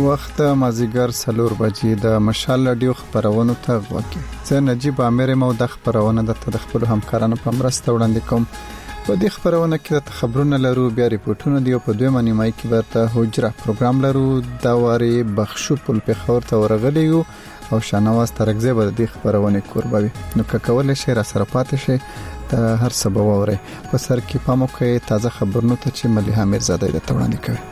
وخت مازیګر 4 بجې د مشال رادیو خبرونو ته وګورئ. زه نجیب امیر مو د خبرونه د خپل همکارانو په مرسته وړاندې کوم. په دې خبرونه کې د خبرونه لرو، بیا ریپورتونه دی او په دویمه نیمه کې ورته حجره پروګرام لرو. دا واري بخشو په پیښور ته ورغلی یو او شانواز ترګزه به د خبرونه قربوي. نو کول شي را سره پاتې شي د هر سبا وره په سر کې پامو کې تازه خبرونه ته چې مليحه میرزاده د وړاندې کوي.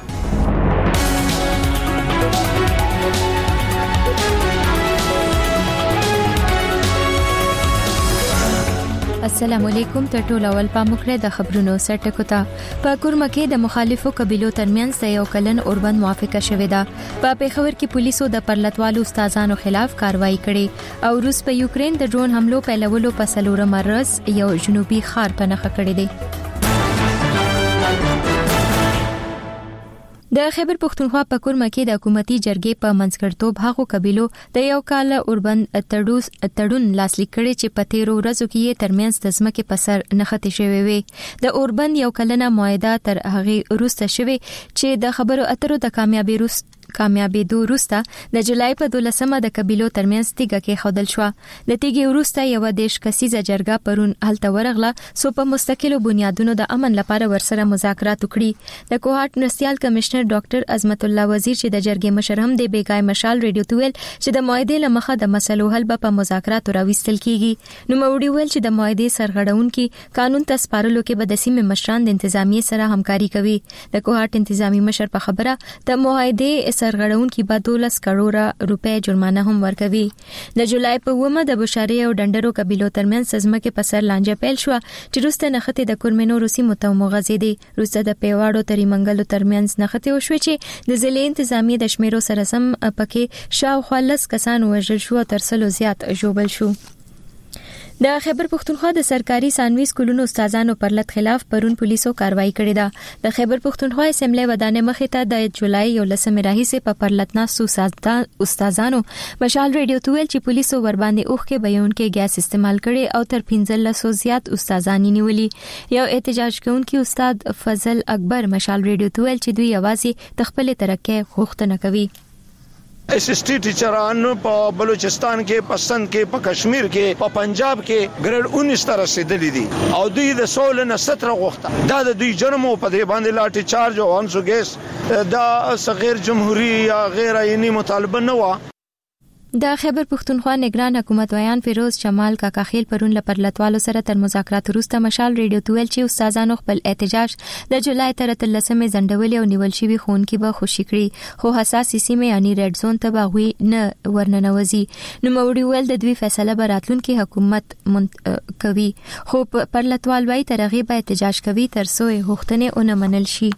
السلام علیکم. ته ټول اول پاموکړه د خبرونو سرټکو ته. په کورمه کې د مخالفو قبيلو ترمنځ د یو کلن اوربند موافقه شوې ده. په پیښور کې پولیسو د پرلتوالو استادانو خلاف کاروایی کړې او روس په یوکرين د ډرون حملو پیلولو په سلوره مرز یو جنوبي ښار ته نخښه کړې ده. د خیبر پختونخوا په کورمه کې د حکومتي جرګې په منځګړتوب هغو قبيلو د یو کال اوربند تړون لاسلیک کړي چې په 13 ورځو کې ترمنځ د ځمکې په سر نښتې شوی وي. د اوربند یو کلنه معاهده تر هغه وروسته شوی چې د خبرو اترو د کامیابیدو وروسته د جولای په 12مه د قبيلو ترمنځ تیګه کې خودل شو. د تیګې وروسته یو دیش کسیزه جرګه پرون هلته ورغله سو په مستقلو بنیادونو د امن لپاره ورسره مذاکرات وکړي. د کوهاټ مرستيال کمشنر ډاکټر عظمت الله وزیر چې د جرګې مشر هم دی بیګای مشال ریډیو ته ویل چې د معاهدې لمخه د مسلو حل په مذاکرات راوستل کیږي. نو موړي ویل چې د معاهدې سرغړونکو قانون ته سپارلو کې به د سیمې مشران د انتظامیه سره همکاري کوي. د کوهاټ انتظامی مشر په خبره د معاهدې سرغړونکو به 12 کروڑ روپے جرمانه هم ورکوي. د جولای په 9مه د بشاري او ډندرو قبيلو ترمنځ سزمکه په سر لانجه پیل شو چې روسته نخته د کورمنو روسي متومغزي دي. روسته د پیواړو تری منګلو ترمنځ نخته وشو چې د ضلع انتظامی د شمیرو سره سم پکې شاوخوا 10 کسان وژل شو تر څلو زیات ژوبل شو. د خیبر پختونخوا د سرکاري ثانوي سکولونو استادانو پرلت خلاف پرون پولیسو کاروایی کړې ده. د خیبر پختونخوا اسمبلی ودانې مخې ته د جولای 11 راهیسې په پرلتناستو استادانو مشال ریډیو ته ویل چې پولیسو ور باندې اوخ کې بیان کې ګیس استعمال کړي او تر 1500 زیات استادان نیولي. یو احتجاج کوونکی استاد فضل اکبر مشال ریډیو ته ویل چې دوی یوازې تخپل ترقه غوښتنه کوي. SST ټیچران په بلوچستان کې، پسند کې، په کشمیر کې، په پنجاب کې ګریډ 19 ته رسیدلي دي او دوی د 16 نه 17 غوښته. دا د دوی جرم په دې باندې لاټي چارج او انسو ګیس دا غیر جمهوریت یا غیر آئینی مطالبه نه و. د خیبر پختونخوا نگران حکومت ویان فیروز جمال کاکاخیل پرون لپرلتوالو سره تر مذاکرات وروسته مشال ریډیو ته ویل چې استادانو خپل احتجاج د جولای تر 13مې ځنډول او نیول شوی خونکي به خوشی کړي خو حساسې سیمه یعنی ریډ زون ته باغوي نه ورننوزي. نو موړي ول د دوی فیصله براتلونکو حکومت کوي خو پرلتوال وايي ترغه به احتجاج کوي تر څو غوښتنې اون منل شي.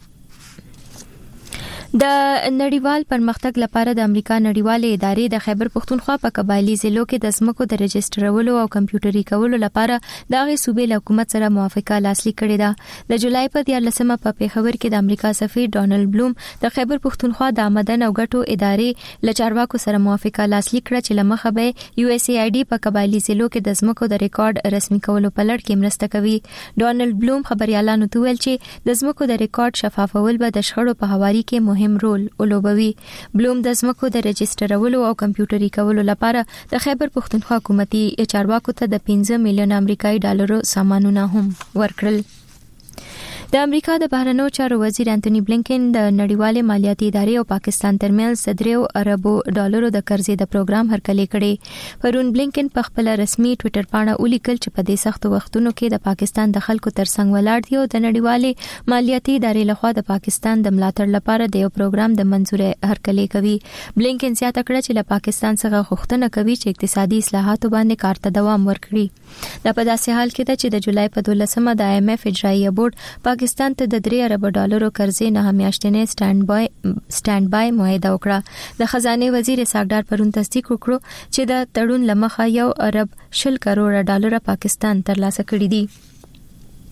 د نړیوال پرمختګ لپاره د امریکا نړیوالې ادارې د خیبر پختونخوا په قبایلی ضلعو کې د ځمکو د رجسترولو او کمپیوټري کولو لپاره د غي صوبې حکومت سره موافقه لاسلیک کړې ده. د جولای په 14مه په پیښور کې د امریکا سفیر ډونالد بلوم د خیبر پختونخوا د آمدن او ګټو ادارې لچارواکو سره موافقه لاسلیک کړه چې لمخه به USAID په قبایلی ضلعو کې د ځمکو د ریکارډ رسمي کولو په لړ کې مرسته کوي. ډونالد بلوم خبريالانو ته ویل چې د ځمکو د ریکارډ شفافول به د شخړو په حواري کې مهم رول ولوبوي. بلوم د ځمکو د رجسترولو او کمپیوټري کولو لپاره د خیبر پختونخوا حکومتي چارواکو ته د 15 میلیون امریکایي ډالرو سامانونه هم ورکړل. د امریکا د بهرنیو چارو وزیر انټونی بلینکن د نړیوالې مالیاتي ادارې او پاکستان ترمنځ 3 اربو ډالرو د قرضې د پروګرام هرکلی کړي. پرون بلینکن په خپل رسمي ټوئیټر باندې ولیکل چې په دې سخت وختونو کې د پاکستان د خلکو ترڅنګ ولاړ دي او د نړیوالې مالیاتي ادارې لخوا د پاکستان د ملاتړ لپاره د یو پروګرام د منځوري هرکلی کوي. بلینکن زیاته کړه چې له پاکستان څخه غوښتنه کوي چې اقتصادي اصلاحاتو باندې کار ته دوام ورکړي. دا په داسې حال کې ده چې د جولای په 12مه د IMF اجرایي بورډ پاکستان ته د 3 ارب ډالرو قرضې نه میاشتنې سټاند بای معاهده وکړه. د خزانه وزیر اسحاق پرون تصدیق وکړو چې د تړون لمخه 1 ارب 10 کروڑ ډالر پاکستان ترلاسه کړی دي.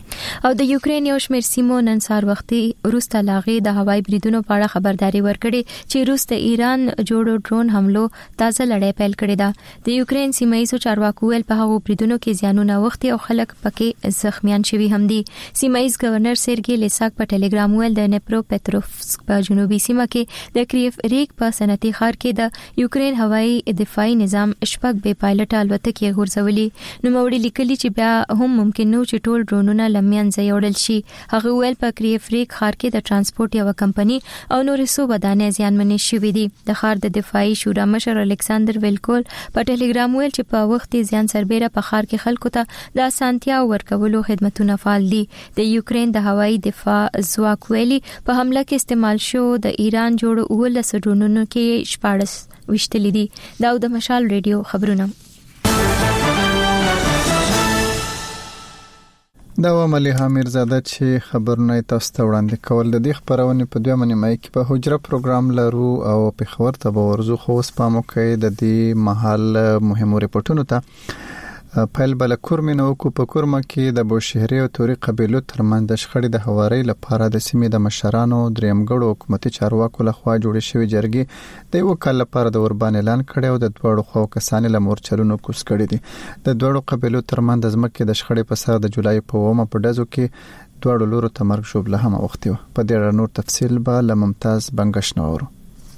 او د یوکرين یو شمېر سیمو نن سهار وختي روسته لاغې د هوایي بریدونو په اړه خبرداري ورکړې چې روس د ایران جوړو ډرون حملو تازه لړۍ پیل کړې ده. د یوکرين سیمایي چارواکو ویل په هغو بریدونو کې زیانونه وختي او خلک پکې زخمیان شوي هم دي. سیمایي گورنر سرګي لیساک په ټلګرام ویل د نیپرو پټروفسک په جنوبي سیمه کې د کریف ریک په صنعتي ښار کې د یوکرين هوایي دفاعي نظام شپږ بې پایلټ الوتکې غورځولي. نو موړي لیکلي چې بیا هم ممکن نو چې ټول ډرونونه لمنځه یوړل شي. هغه ویل په کریف ریک ښار کې د ترانسپورت یو کمپنی او نورې څو ودانۍ زیانمنې شوې دي. د ښار د دفاعي شورا مشر الکساندر ویلکول په ټلګرام ویل چې په وخت زیان سربېره په ښار کې خلکو ته د اسانتیا ورکولو خدماتونه فعال دي. د یوکرين د هوایي دفاع ځواک ویلي په حمله کې استعمال شو د ایران جوړ 19 ډرونونو کې 14 وشتلې دي. دا د مشال ریډیو خبرونه. دا مليحه میرزاده چې خبرونه تاسو ته وړاندې کول. د دې خبرونه په دوه منځمای کې په حجره پروګرام لرو او په خبر ته به ورزو خو سپامو کې د دې محل مهمو ریپورتونو ته پیل بل کورمنو کو په کورما کې د بوشهري او توري قبيلو ترمن د شخړې د هواري لپاره د سیمې د مشرانو درېمګړو حکومتي چارواکو لخوا جوړې شوې جرګې د یو کال لپاره د اوربان اعلان کړي او د دوړو خو کسان له مورچلونو کوس کړي دي. د دوړو قبيلو ترمن د ځمکې د شخړې په سر د جولای په 1 په ډزو کې دوړو لورو تمرګ شوبله هم وختي و. په دې نور تفصیل به لممتاز بنگش نورو.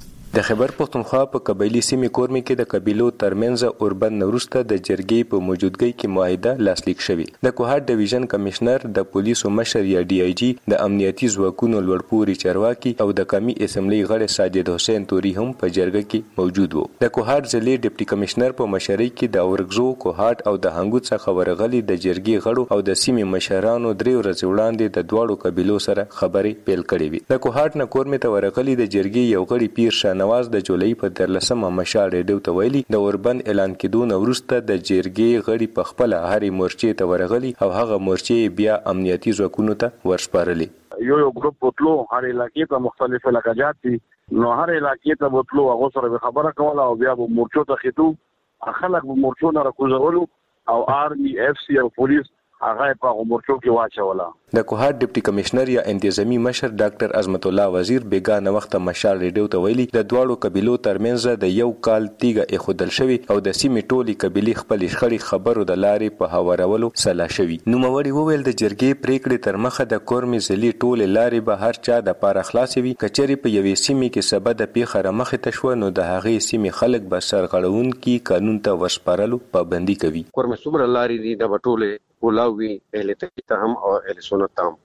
د خیبر پختونخوا په قبایلی سیمې کورمې کې د قبیلو ترمنځ اوربند نورسته د جرګې په موجودګۍ کې معاهده لاسلیک شوې. د کوهاټ ډیویژن کمشنر، د پولیسو مشر یا ډي آی جی، د امنیتي ځواکونو لوړپوړي چارواکي او د قومي اسمبلی غړي ساجد حسین توري هم په جرګه کې موجود وو. د کوهاټ ضلعي ډیپټي کمشنر په مشرۍ کې د اورګزو، کوهاټ او د هنګو څخه ورغلي د جرګې غړو او د سیمې مشرانو 3 ورځې وړاندې د دواړو قبیلو سره خبرې پیل کړې وي. د کوهاټ نه کورمې ته ورغلي د جرګې یو غړي پیر نواز د جولای په 13مه مشال ریډیو ته ویلي د اوربند اعلان کېدو وروسته د جرګې غړي په خپل هرې مورچې ته ورغلي او هغه مورچې بیا امنیتي ځواکونو ته ورسپارلي. یو ګروپ بوتلو هر علاقې ته مختلف علاقات دي، نو هر علاقې ته بوتلو هغه سره خبره کوله او بیا به مورچو ته خېتو خلک به مورچو نه راکوزولو او آرمي اف سی او پولیس هغه په مورچو کې واچوله. د کوهاټ ډیپټي کمشنر یا انتظامی مشر ډاکټر عظمت الله وزیر بیگانه وخت مشال ریډیو ته ویلي د دواړو قبیلو ترمنځ د یو کال تیګه اخودل شوی او د سیمې ټولي قبیلې خپل شخړې خبرو د لارې په هوارولو سلا شوی. نو موري وویل د جرګې پریکړې تر مخه د کورمې ځلې ټولې لارې به هر چا د پاره خلاصې وي. کچېری په یوې سیمې کې سبب د پیښه مخه تشو نو د هغې سیمې خلک به سرغړون کی قانون ته وسپارلو پابندي کوي. کورمې څومره لارې دي د ټولې ولاوي اهل تقیته هم او اهل سنت هم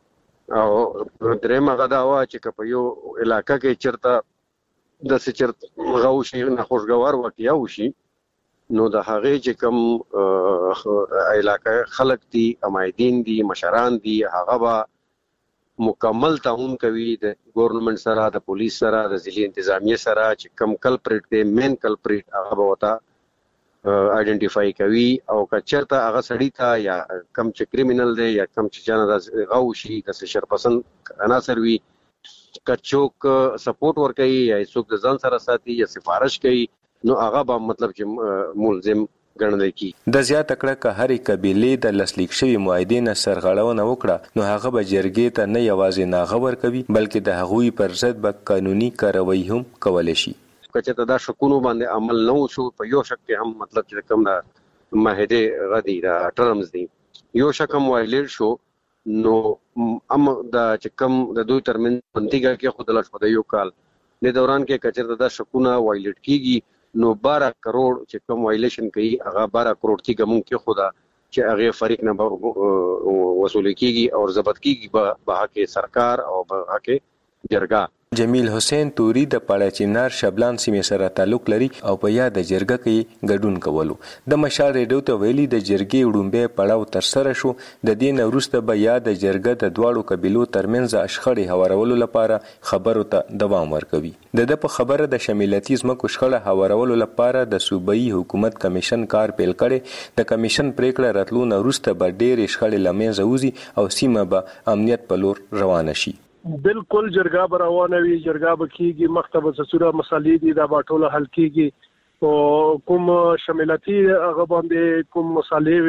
او درېمه غدا وا چې په یو علاقې کې چرته د سچرت غوشي نه خوشګوار واقعیا وشي نو د هغې چې کوم علاقې خلک دي، امایدین دي، مشران دي، هغه به مکمل تعاون کوي د ګورنمنت سره، د پولیس سره، د ضلعي انتظامیه سره چې کم کلپریټ دی، مین کلپریټ هغه به وتا آئیډنټیفای کوي او کچرته هغه سړی ته یا کم چې کریمینل دی یا کم چې جنا د غوشي د شرپسند عناصر وي کچوک سپورټ ور کوي یا څوک د ځان سره ساتي یا سفارش کوي نو هغه به مطلب چې ملزم ګڼل کی. د زیات کړه که هرې قبیلې د لاسلیک شوی معاهدې نه سرغړونه وکړه نو هغه به جرګې ته نه یوازې ناغور کوي بلکې د هغوی پر ضد به قانوني کاروایی هم کولای شي. کچته دا شکونو باندې عمل نه وشو په یو شک کې هم مطلب چې کوم دا معاهده غدي دا ټرمز دي یو شک هم وایلیټ شو نو دا چې کوم د دوی ترمنځ منتیګه کې خود لاش په یو کال د دوران کې کچته دا شکونه وایلیټ کیږي نو 12 کروڑ چې کوم وایلیشن کوي هغه 12 کروڑ چې کوم کې خدا چې هغه فریق نه وصول کیږي او ضبط کیږي به کې سرکار او به کې جرګه. جمیل حسین توري د پاړچینار شبلان سیمې سره تعلق لري او په یاد جرګه کې ګډون کولو د مشال ریډیو ته ویلي د جرګې وډومبه پړاو تر سره شو د دین وروسته به یاد جرګه د دواړو قبیلو ترمنځ اشخړې هوارولو لپاره خبرو ته دوام ورکوي. د په خبره د شمالتي زمکو شخړه هوارولو لپاره د صوبایي حکومت کمیشن کار پیل کړي. د کمیشن پریکړه راتلو وروسته به ډېر شخړې لمنځه وځي او سیمه به امنیت په لور روانه شي. بالکل جرګه روانوي، جرګه بکیږي، مکتب سسوره مسالې دي دا باټوله حل کیږي او کوم شمالتي هغه باندې کوم مسالې وي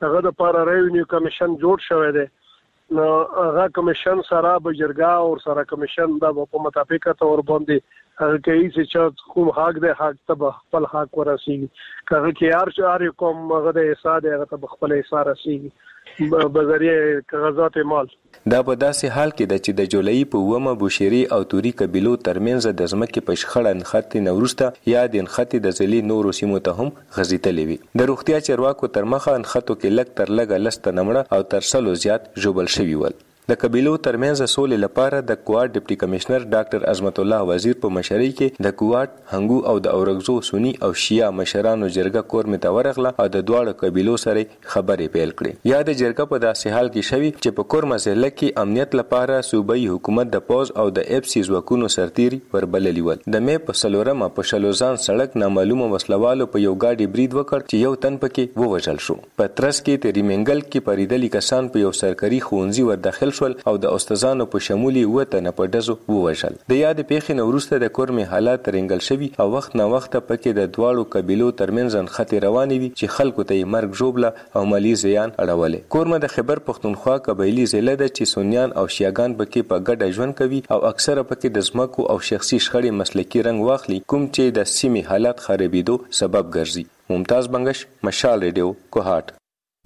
هغه د لپاره ریونیو کمیشن جوړ شوی دی. نو هغه کمیشن سره به جرګه او سره کمیشن د په مطابقت اور باندې هغه کوي چې کوم حق دی حق ته خپل حق ورسیږي. هغه کې هر کوم هغه د حساب هغه ته خپل حساب رسیږي بذریعه کاغذات مال. دا په داسې حال کې د چې د جولای په 9 بوشيري او توري قبيلو ترمنځ د ځمکې په شخړه نښتې نورسته یا د نښتې د ځلې نورو سیمو ته هم غځېدلې وي. د روغتیا چارواکو تر مخه نښتو کې لږ تر لږه لسته نمړه او تر سلو زیات ژوبل شوي ول. د قبيلو ترمنځ سولې لپاره د کواد ډیپټي کمشنر ډاکټر عظمت الله وزیر په مشرۍ کې د کواد هنګو او د اورګزو سنی او شیا مشرانو جرګه کور متورغله او د دواړو قبيلو سره خبرې پیل کړې. یا د جرګه په داسې حال کې شوی چې په کور مسله کې امنیت لپاره صوبایي حکومت د پوز او د اف سی ځواکونو سرتيري وربللی ول. د مې په سلورمه په شلوزان سړک نامعلومه وسلوالو په یو گاډي برید وکړ چې یو تن پکې ووژل شو. په ترڅ کې تریمنګل کې پریدلی کسان په یو سرکاري ښوونځي ور داخل شول او د استادانو په شمولي وته نه په دزو ووژل. د یاد پیښې نورسته د کورمې حالات رنګل شوی او وخت نه وخت پکې د دواړو قبيلو ترمنځ خطر رواني وي چې خلکو ته مرګ جوړبله او مالی زیان اړولې. کورمه د خیبر پختونخوا قبایلی ضلع د چې سنیان او شیعاګان پکې په ګډه ژوند کوي او اکثره پکې د ځمکو او شخصي شخړې مسلکي رنګ واخلي کوم چې د سیمې حالات خرابېدو سبب ګرځي. ممتاز بنگش، مشال ریډیو، کوهات.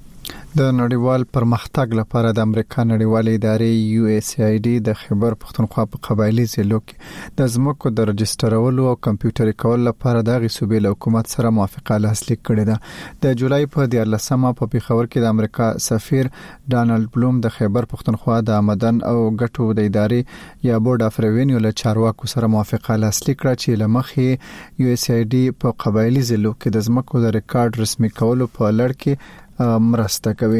د نړیوال پرمختګ لپاره د امریکا نړیوال ادارې USAID د خیبر پختونخوا په قبایلی ضلعو کې د ځمکو د رجسترولو او کمپیوټري کول لپاره د غصوبې له حکومت سره موافقه لاسلیک کړې ده. د جولای په 14مه په پیښور کې د امریکا سفیر ډانلډ بلوم د خیبر پختونخوا د آمدن او ګټو د ادارې یا بورډ اف ریوینیو له چارواکو سره موافقه لاسلیک کړه چې لمخې USAID په قبایلی ضلعو کې د ځمکو د ریکارډ رسمي کولو په لړ کې مرسته کوي.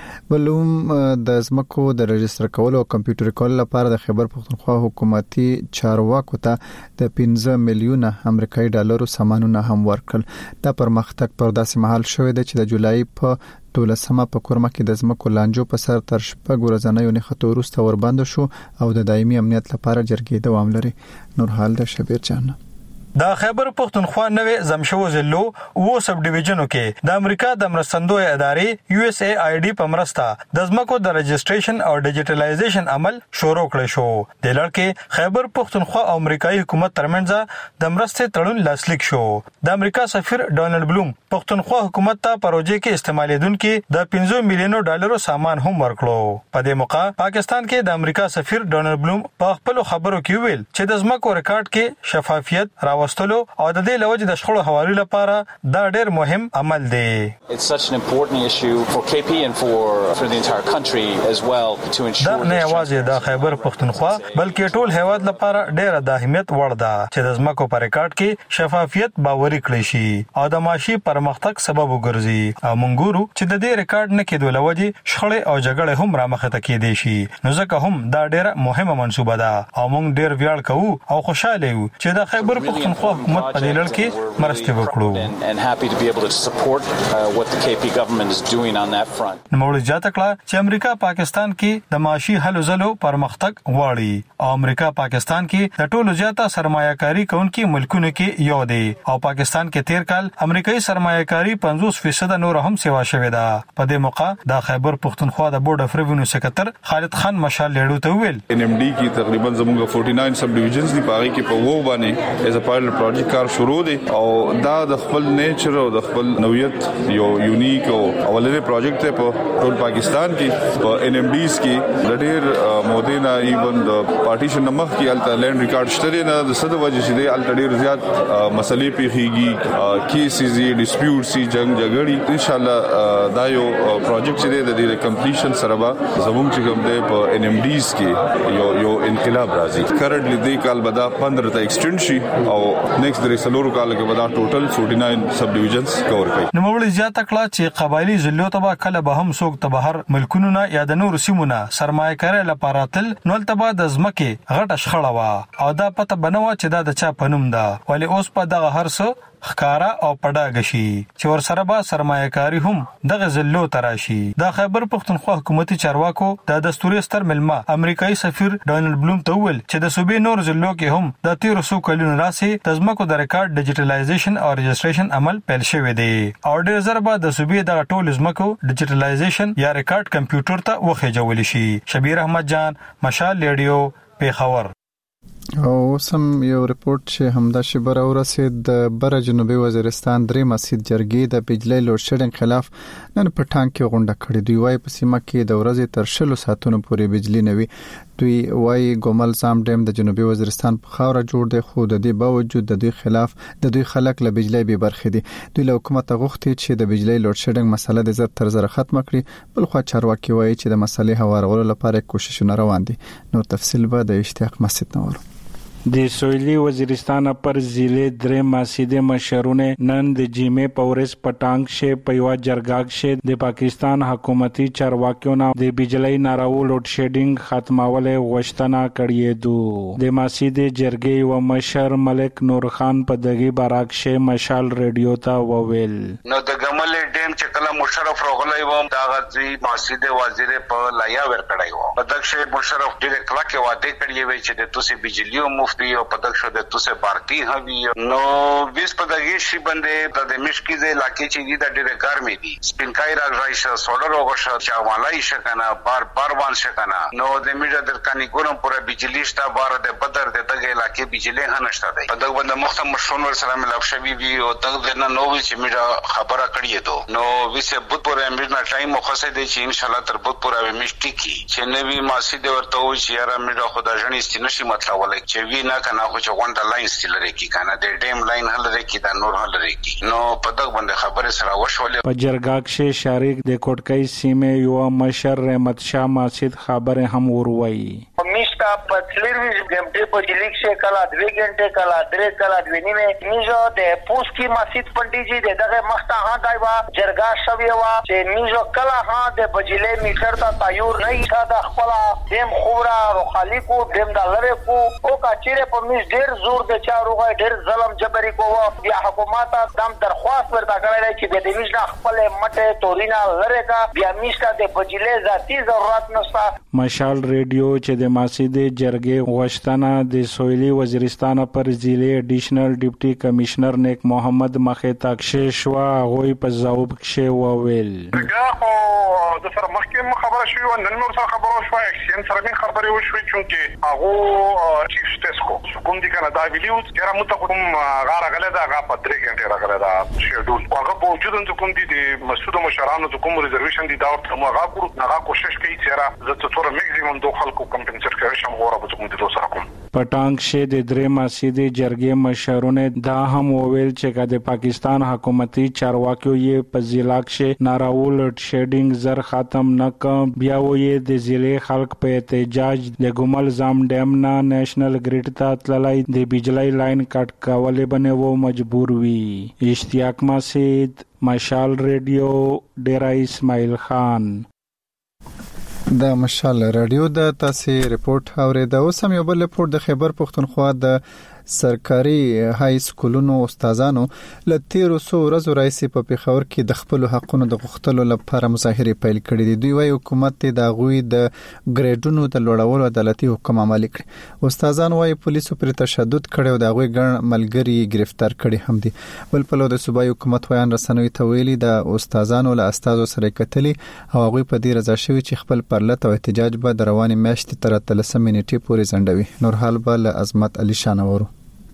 بلوم د ځمکو د رجستر کولو او کمپیوټر کولو لپاره د خیبر پختونخوا حکومتي چارواکو ته د 15 میلیونه امریکایي ډالرو سامانونه هم ورکړل. دا پرمختګ پر داسې مهال شوې ده چې د جولای په 12مه په کورمه کې د ځمکو لانجو په سر تر شپږ ورځې نه خطر وروسته وربند شو او د دایمي امنیت لپاره جرګې دوام لري. نور حال د شبیر جان. د خیبر پختونخوا نوې زمشو ضلعو او سب ډیویژنو کې د امریکا د مرستندوی ادارې USAID په مرسته د ځمکو د رجستریشن او ډیجیټلایزیشن عمل شروع کړی شو. د لړ کې خیبر پختونخوا او امریکایي حکومت ترمنځ د مرستې تړون لاسلیک شو. د امریکا سفیر ډانلډ بلوم پختونخوا حکومت ته پروژې کې استعمالیدونکو د 15 میلیونو ډالرو سامان هم ورکړو. په دې موقع پاکستان کې د امریکا سفیر ډانلډ بلوم په خپل خبرو کې ویل چې د ځمکو ریکارډ کې شفافیت وستلو او د دې لوجه د شخړو حوالې لپاره دا ډېر مهم عمل دی. It's such an important issue for KP and for the entire country as well to ensure دا نه یوازې د خیبر پختونخوا بلکې ټول هیواد لپاره ډېر د اهمیت وړ ده چې د ځمکو په ریکارډ کې شفافیت باوري کړی شي او د معاشي پرمختګ سبب وګرځي. او مونږ ګورو چې د دې ریکارډ نه کېدو لوجه شخړې او جګړې هم رامخه ته کېدې شي. نو ځکه هم دا ډېر مهمه منصوبه ده او مونږ ډېر ویاړ کوو او خوشاله یو چې د خیبر پختونخوا حکومت په دې لړ کې مرسته وکړو. and happy to be able to support what the KP government is doing on that front. نوموړي زیاته کړه چې امریکا پاکستان کې د معاشي هلو ځلو پرمختګ غواړي او امریکا پاکستان کې د ټولو زیاته سرمایه‌کاري کوونکي ملکونو کې یو دی او پاکستان کې تیر کال امریکایي سرمایه‌کاري 50% نور هم سیوا شوې ده. په دې موقع د خیبر پختونخوا د بورډ اف ریوینیو سکرټر خالد خان مشال لیډو ته ویل NMD کې تقریبا زموږ 49 سب ډیویژنز دی پاره کې په وو باندې از ا پایلټ پروجیکټ کار شروع دی او دا د خپل نیچر او د خپل نوعیت یو یونیک او اولنې پروجیکټ ته په ټول پاکستان کې په NMDs کې د ډېر مودینا ایون د پارټیشن نمخ کې الټا لینډ ریکارډ شته نه د صد وجه چې د الټا ډېر زیات مسلې پیخيږي کیسز ډیسپیوټ سي جنگ جګړې ان شاء الله دا یو پروجیکټ چې د کمپلیشن سره به زموږ چې کوم دی په NMDs کې یو انقلاب راځي. کرنټلی د کال بدا 15 ته ایکسټند شي او نیکسټ درې سلورو کال کې به دا ټوټل 49 سب ډیویژنز کور کوي. نو موږ زیاته کړه چې قبایلی ضلعو ته کله به هم څوک ته بهر ملکونو نه یا د نور سیمونو سرمایه‌کاري لپاره تل نو تبه د ځمکه غټه شخړه وا او دا پته بنو چې دا د چا پنوم ده ولی اوس په دغه هر څه خکارا او پډاګ شي چې ور سره به سرمایه‌کاري هم دغه زلو تراشي. د خیبر پختونخوا حکومتي چارواکو د دستوري ستر ملما امریکایي سفیر ډانلډ بلوم ته ویل چې د صوبې نور زلو کې هم د 1300 کلونو راسي د ځمکو د ریکارډ ډیجیټلایزیشن او رجسټریشن عمل پیل شوی دی او ډېر زر به د صوبې د ټول ځمکو ډیجیټلایزیشن یا ریکارډ کمپیوټر ته وخېجول شي. شبیر احمد جان، مشال ریډیو، پیښور. او سم یو ریپورت چې همدا شبر اورسید د بر جنوبي وزیرستان درې مسجد جرګې د بجلی لوډ شیډینګ خلاف نن په ټانګ کې غونډه کړې. دوی وايي په سیمه کې د ورځې تر 60 ساعتونو پورې بجلی نه وي. دوی وايي ګومل سام ډیم د جنوبي وزیرستان په خاوره جوړ دی خو د دې باوجود د دوی خلاف د دوی خلک له بجلی به برخې دي. دوی له حکومت غوښتي چې د بجلی لوډ شیډینګ مسله د زر تر زر ختم کړي. بل خو چارواکي وايي چې د مسلې هوارولو لپاره کوششونه روان دي. نور تفصیل به د اشتیاق مسجد نور. د سویلي وزیرستان پر ضلع درې مسجد مشرونه نن د جمعې په ورځ پټانګ شه په یو جرګاګ شه د پاکستان حکومتي چارواکیو نه د بجلی ناراو لوډ شیډینګ ختمول غوښتنه کړې ده. د مسجد جرګې و مشر ملک نور خان په دغه باراک شه مشال ریډیو ته وویل نو د ګمل ډیم چې کله مشرف راغلی و دا غزي مسجد وزیر په لایا ور کړی و په دغه مشرف ډېر کلکه وعده کړی وی چې د توسي بجلی او په دغه د توسه بارتي هوي نو بیس په دغه شی باندې د مشکیزه علاقې چې د ډېر ګرمي دي سپینکای راځي سولر وګشه چې مالای شکنه بار وان شکنه نو د میډه د کانی ګورم پورا بجلی شته بار د بدر د دغه علاقې بجلی هنشته دی په دغه باندې مختم مشون ور سره ملاب شوی وی او دغه نه نو چې میډه خبره کړی ته نو وسه بوت پورا میډه ټایم مخصص دی چې ان شاء الله تر بوت پورا مشټی کی چې نوی ماسي د ورته و چې یاره میډه خدا ژنې ستنشي مطلب ولای چې وی نه کنه خو چې غونډه لاین ستل لري کی کنه د ډیم لاین هل لري کی دا نور هل لري کی نو په دغه باندې خبره سره وشولې. په جرګاک شه شریک د کوټکای سیمه یو مشر رحمت شاه مسجد خبره هم وروي میشتا په تلویزیون غمټه په لیک شه کلا 2 غنټه کلا 3 کلا 2 نیمه میجو د پوس کی مسجد پنډي جی دغه مخته ها دایوا جرګا شوی وا چې میجو کلا ها د بجلی میټر ته تایور نه ایښه د خپل دیم خورا رو خالقو دیم د لری کو او کا چیرې په میز ډیر زور د چاروغه ډیر ظلم جبري کوو بیا حکومت دم درخواست ورته کړی چې د دې میز خپل مټه تورینا لری کا بیا میشته د بجلی ذاتی ضرورت نشته. مشال ریډیو چې د مسجد جرګې غوښتنه د سویلي وزیرستان پر ضلع اډیشنل ډیپټي کمشنر نیک محمد مخه تاکشه شو غوي په ځواب کې وویل د سره مخکې خبره شوې و نن نور سره خبره شوه اکسین سره من خبرې وشوې چې هغه چیف سټیسکو کوم دي کنه دا ویډیوز کړه مو ته کوم غاره غله دا غا په 3 غنټه راغله دا شیډول هغه په وجود د کوم دي د مسعود مشرانو د کوم ریزرویشن دي دا ورته مو هغه کړو هغه کوشش کوي چې را زه څوره میکسیمم دوه خلکو کمپنسیټ کوي شم غوړه به کوم دي دوه سره کوم. پټانګ شه د درې مسجد جرګې مشرونه دا هم وویل چې د پاکستان حکومتي چارواکیو یې په ضلع کې ناراول شیډینګ زر ختم نکم بیا وې د ضلع خلک په احتجاج د ګومل زام ډیم نه نېشنل ګریډ ته تللای د بجلی لاین کټ کولې بنه وو مجبور وی. اشتیاق مسجد مشال ریډیو ډیرا اسماعیل خان. د مشال رادیو د تاسو ریپورت اورید. اوس هم یو بل ریپورت د خیبر پختونخوا د سرکاري های سکولونو استادانو له 1300 ورځو راځي په پیښور کې د خپل حقونو د غوښتلو لپاره مظاهره پیل کړې دي. دوی وايي حکومت د غوي د ګریډونو د لوړولو عدالتي حکم عملي کړي. استادان وايي پولیسو پر تشدد کړي او د غوي ګڼ ملګری گرفتار کړي هم دي. بل په لور د صوبایي حکومت ویان رسنوي ته ویلي د استادانو له استادو سره کتلي او غوي په دې رضا شوی چې خپل پرلط او احتجاج به د رواني میاشتې تر 13 منټې پورې ځنډوي. نور حال به له عظمت علي شانورو.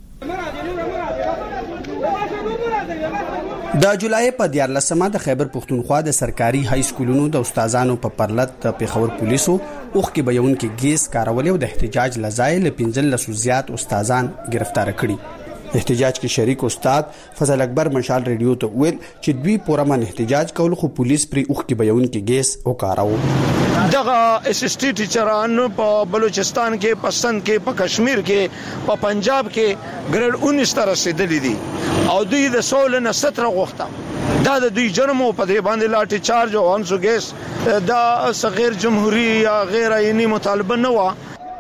د جولای په 14مه د خیبر پختونخوا د سرکاري های سکولونو د استادانو په پرلط پیښور پولیسو اوخ کې بیون کې ګیس کارول او د احتجاج لزایل 15 زیات استادان گرفتار کړي. احتجاج کې شریک استاد فضل اکبر مشال ریډیو ته ویل چې دوی پورمن احتجاج کول خو پولیس پر اوخ کې بیون کې ګیس او کاراو. دغه اسسټي ټیچرانو په بلوچستان کې پسند کې په کشمیر کې په پنجاب کې ګریډ 19 ته رسیدلي دي او دوی د 16 نه 17 غوښته دا د دوی جرمو په دې باندې لاټي چارج او انسو ګیس دا صغیر جمهوریت یا غیر عیني مطالبه نه و.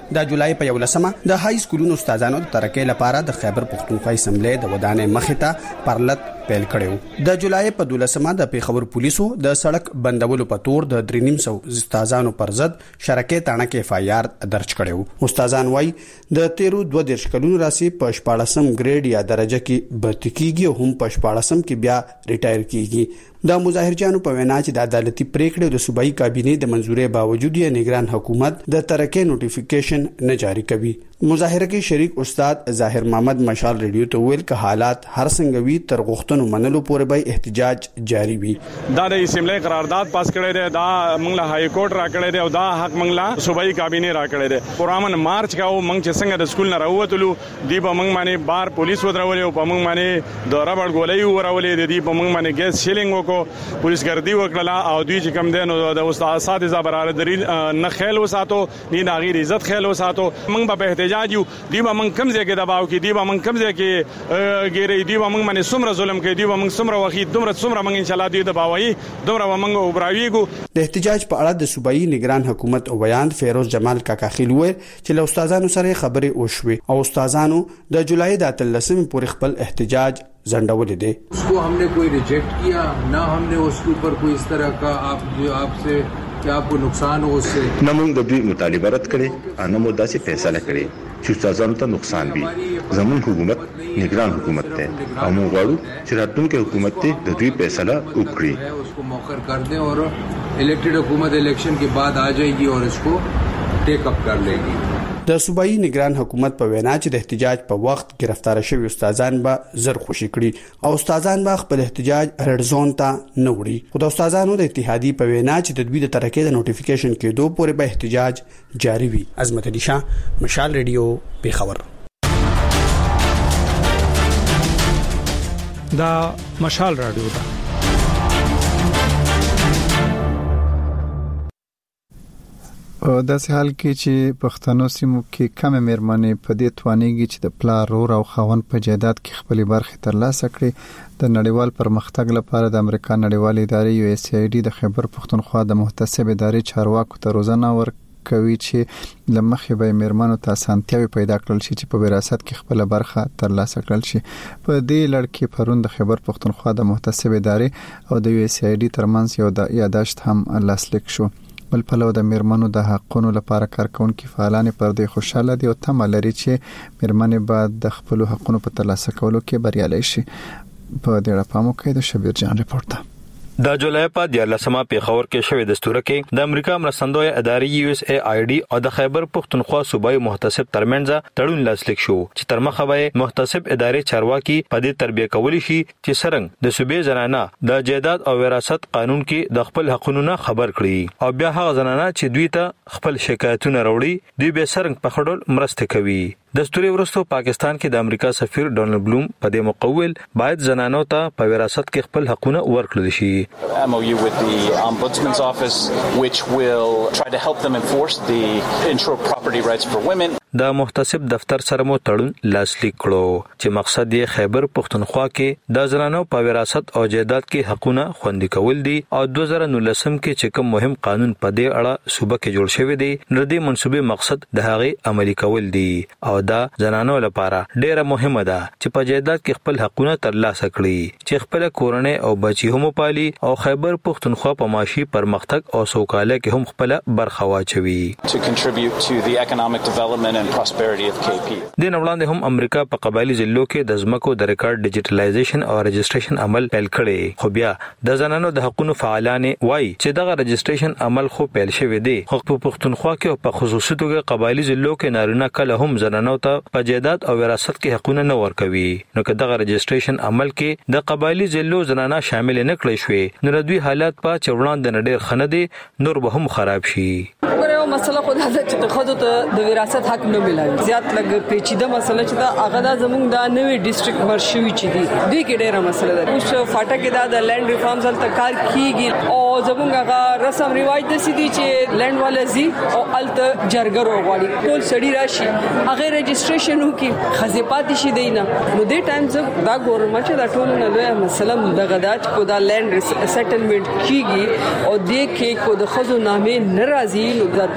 د جولای په 11مه د های سکولونو استادانو د ترقې لپاره د خیبر پختونخوا اسمبلی د ودانې مخې ته پرلط پیل کړو. د جولای په 12مه د پیښور پولیسو د سړک بندولو په تور د 350 استادانو پر ضد شرکې تاڼه کې اف آی آر درج کړو. استادان وای د 13 کلونو راسي په 14م ګریډ یا درجه کې برتی کیږي او هم په 14م کې بیا ریټایر کیږي. د مظاهرجانو په وینا چې د عدالتي پریکړې د صوبایي کابینې د منځورۍ باوجود یې نگران حکومت د ترقې نوټیفیکیشن نه جاری کوي. مظاهره کې شریک استاد ظاهر محمد مشال ریډیو ته ویل ک حالات هر څنګه وي تر غوښتنو منلو پورې به احتجاج جاری وي. دا د اسمبلی قرارداد پاس کړی دی، دا موږ له های کورټ را کړی دی او دا حق موږ له صوبایي کابینې را کړی دی. پرامن مارچ کاو موږ چې څنګه د سکول نه راووتلو دی په موږ باندې بار پولیس ودرولې او په موږ باندې د ربړ ګولۍ ورولې دی په موږ باندې ګیس شیلینګ وکړو، پولیس ګردي وکړه او دوی چې کم دین د استاد اساتذه برابرۍ نه خیال وساتو، نه د غیر عزت خیال وساتو. موږ په احتجاج یو دی به موږ کم ځای کې دباو کې دی به موږ کم ځای کې ګیرې دی به موږ باندې څومره ظلم کوي دی به موږ څومره وخت څومره موږ ان شاء الله دی دباوي دومره موږ وبراویګو. د احتجاج په اړه د صوبایي نگران حکومت او بیان فیروز جمال کاکاخیل وویل چې له استادانو سره خبرې وشوي او استادانو د جولای د 13 پورې خپل احتجاج झंडावले दे. उसको हमने कोई रिजेक्ट किया ना, हमने उसके ऊपर कोई इस तरह का आपसे क्या आपको नुकसान हो उससे न موږ د دوی مطالبه رد کړي ان مو داسې فیصله کړي چې استادانو ته نقصان وي. زمون حکومت نگران حکومت ته او موږ غواړو چې راتلونکي حکومت ته د دوی فیصله وکړي. उसको मौखर कर दें और इलेक्टेड हुकूमत इलेक्शन के बाद आ जाएगी और इसको टेक अप कर लेगी. د صوبایي نگران حکومت په وینا چې د احتجاج په وخت گرفتار شوی استادان به زر خوشي کړي او استادان به خپل احتجاج رډ زون ته نه وړي. خو د استادانو د اتحادیې په وینا چې د دوی د ترقې د نوټیفیکیشن کېدو پورې به احتجاج جاری وي. عظمت علي شاه، مشال ریډیو، پیښور. دا مشال رادیو ده. او داسې حال کې چې پښتنو سیمو کې کم مېرمنې په دې توانېږي چې د پلار رور او خاوند په جایداد کې خپل برخه ترلاسه کړي. د نړیوال پرمختګ لپاره د امریکا نړیوال ادارې یو اس ای ډي د خیبر پختونخوا د محتسب ادارې چارواکو ته روزانه ورکوي چې لمخې به مېرمنو ته اسانتیاوي پیدا کړل شي چې په وراثت کې خپل برخه ترلاسه کړل شي. په دې لړ کې پرون د خیبر پختونخوا د محتسب ادارې او د یو اس ای ډي ترمنځ یو یاداشت هم لاسلیک شو. بل پلو د میرمنو د حقونو لپاره کارکونکو فعالان پر دې خوشاله دي او تمه لري چې میرمنې بعد د خپل حقونو په ترلاسه کولو کې بریالي شي. په دې اړه پامو کې د شبیر جان ریپورت ده. د جولای په 14مه پیښور کې شوې دستور کې د امریکا مرستندوی ادارې یو اس ای آی ډي او د خیبر پختونخوا صوبایي محتسب ترمنځ تړون لاسلیک شو چې تر مخه به محتسب ادارې چارواکي په دې تربیه کولی شي چې څنګه د صوبې زنانه د جایداد او وراثت قانون کې د خپل حقوقو خبر کړي او بیا هغه زنانه چې دوی ته خپل شکایتونه راوړي دوی به څنګه په خړول مرسته کوي. دستوري ورستو پاکستان کې د امریکا سفیر ډونالد بلوم په دې مقول باید زنانو ته په وراثت کې خپل حقوقونه ورکړل شي. MOU with the Ombudsman's office which will try to help them enforce the ensure property rights for women. د محتسب دفتر سره مو تړون لاسلیک کړو چې مقصد یې خیبر پختونخوا کې د زنانو په وراثت او جایداد کې حقوقونه خوندي کول دي او 2019 کې چې کوم مهم قانون په دې اړه صوبه کې جوړ شوی دی نو د منسوبې مقصد د هغه عملي کول دي او دا زنانو لپاره ډیره مهمه ده چې په جایداد کې خپل حقوقونه ترلاسه کړي چې خپل کورنۍ او بچي هم پالي او خیبر پختونخوا په معاشي پرمختګ او سوکالۍ کې هم خپل برخه واچوي. To contribute to the economic development and prosperity of KP. د نوړاندې هم امریکا په قبایلی ضلعو کې د ځمکو د ریکارډ ډیجیټلایزیشن او رجسټریشن عمل پیل کړي خو بیا د زنانو د حقوقو فعالان وایي چې دغه رجسټریشن عمل خو پیل شوی دی خو په پختونخوا کې او په خصوصي توګه قبایلی ضلعو کې نارینه کله هم زنانو ته په جایداد او وراثت کې حقوقونه نه ورکوي نو که دغه رجسټریشن عمل کې د قبایلی ضلعو زنانه شامل نه کړي شوي نو دوی حالات په چوړان د نډیر خنه دي نور به هم خراب شي. مسله خو دا چې د خود ته د وراثت حق نه ملایي زیات لګ پیچیده مسله چې دا هغه د زموږ د نوې ډیسټریکټ مرشوي چې دي دوی کې ډیره مسله ده اوس فاټه کې دا د لند ریفارمز تل کار کیږي او زموږ هغه رسم رواج د سيدي چې لند والا زی او الته جرګر وغواړي ټول سړي راشي هغه رجسټریشن وکي خزيپات شي دینه نو دې ټایم زه دا ګورنمنت دا ټول نه لوي مسله دغه دا چې کو دا لند سیټلمنٹ کیږي او دې کې کو د خزو نامې ناراضي نو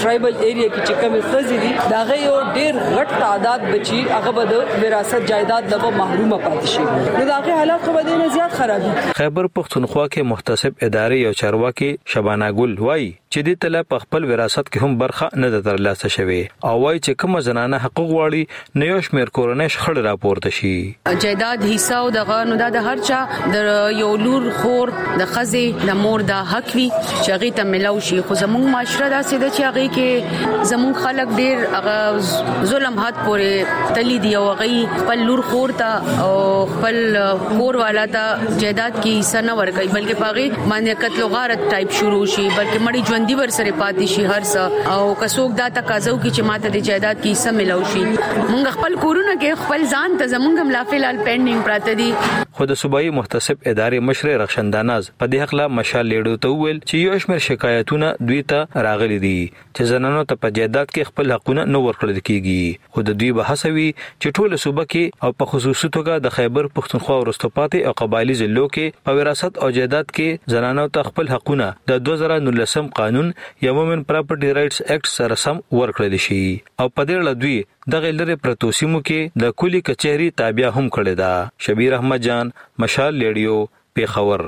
ټرایبل ایریا کې چې کوم خزي دي دا غي یو ډیر غټ تعداد بچي هغه به د وراثت جایداد له محرومه پاتې شي نو دا غي حالات خو به نه زیات خرابي. خیبر پختونخوا کې محتسب ادارې او چارواکي شبانه ګل وایي چې د تل په خپل وراثت کې هم برخه نه د ترلاسه شوی او وایي چې کوم زنانه حقوق غواړي نه یو شمیر کورنۍ شخړ راپورته شي. جایداد حصہ او دغه نو د هر چا د یو لور خور د خزي د مور د حق وی چې هغه ته ملو شي خو زموږ معاشره داسې ده چې هغه کې زموږ خلک ډیر هغه ظلم حد پورې تللی دی او هغه خپل لور خور ته او خپل خور والا ته جایداد کې حصہ نه ورکوي بلکې پاغي باندې قتل غارت ټایپ شروع شي بلکې مړی ژوندۍ ور سره پاتې شي هر څه او کڅوګ دا تقاضو کې چې ماته د جایداد کې حصہ ملو شي. موږ خپل کورونه کې خپل ځان ته زموږ ملافلال پینډینګ پراته دي. خو د صوبایي محتسب ادارې مشر رخشنداناز په دې حق لا مشال لیډو ته ویل چې یو شمېر شکایتونه دوی ته راغلي دي چې زنانو ته په جایداد کې خپل حقونه نه ورکړل کیږي خو د دوی بحثوي چې ټول صوبه کې او په خصوصي توګه د خیبر پختونخوا ورستپاتې او قبایلی ضلعو کې په وراثت او جایداد کې زنانو ته خپل حقونه د 2019 قانون یا وومن پراپرټي رائټس ایکټ سره سم ورکړل شي او په دې اړه دوی د غیلره پروتوسیمو کې د کلی کچهری تابع هم کړی دا. شبیر احمد جان مشال لیډیو پیښور.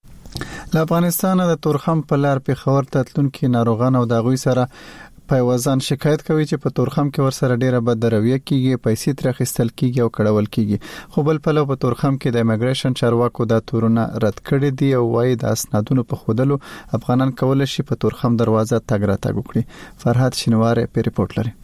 له افغانستان د تورخم په لار پیښور ته تلونکي ناروغان او داغوي سره پیوازان شکایت کوي چې په تورخم کې ورسره ډیره بدرویه کیږي پیسې تر اخیستل کیږي او کړول کیږي خو بل په لو په تورخم کې د ایمګریشن چارواکو د تورونه رد کړي دي او وايي د اسنادونو په خودلو افغانان کول شي په تورخم دروازه تګ را تګ وکړي. فرحات شینواره په ریپورت لري.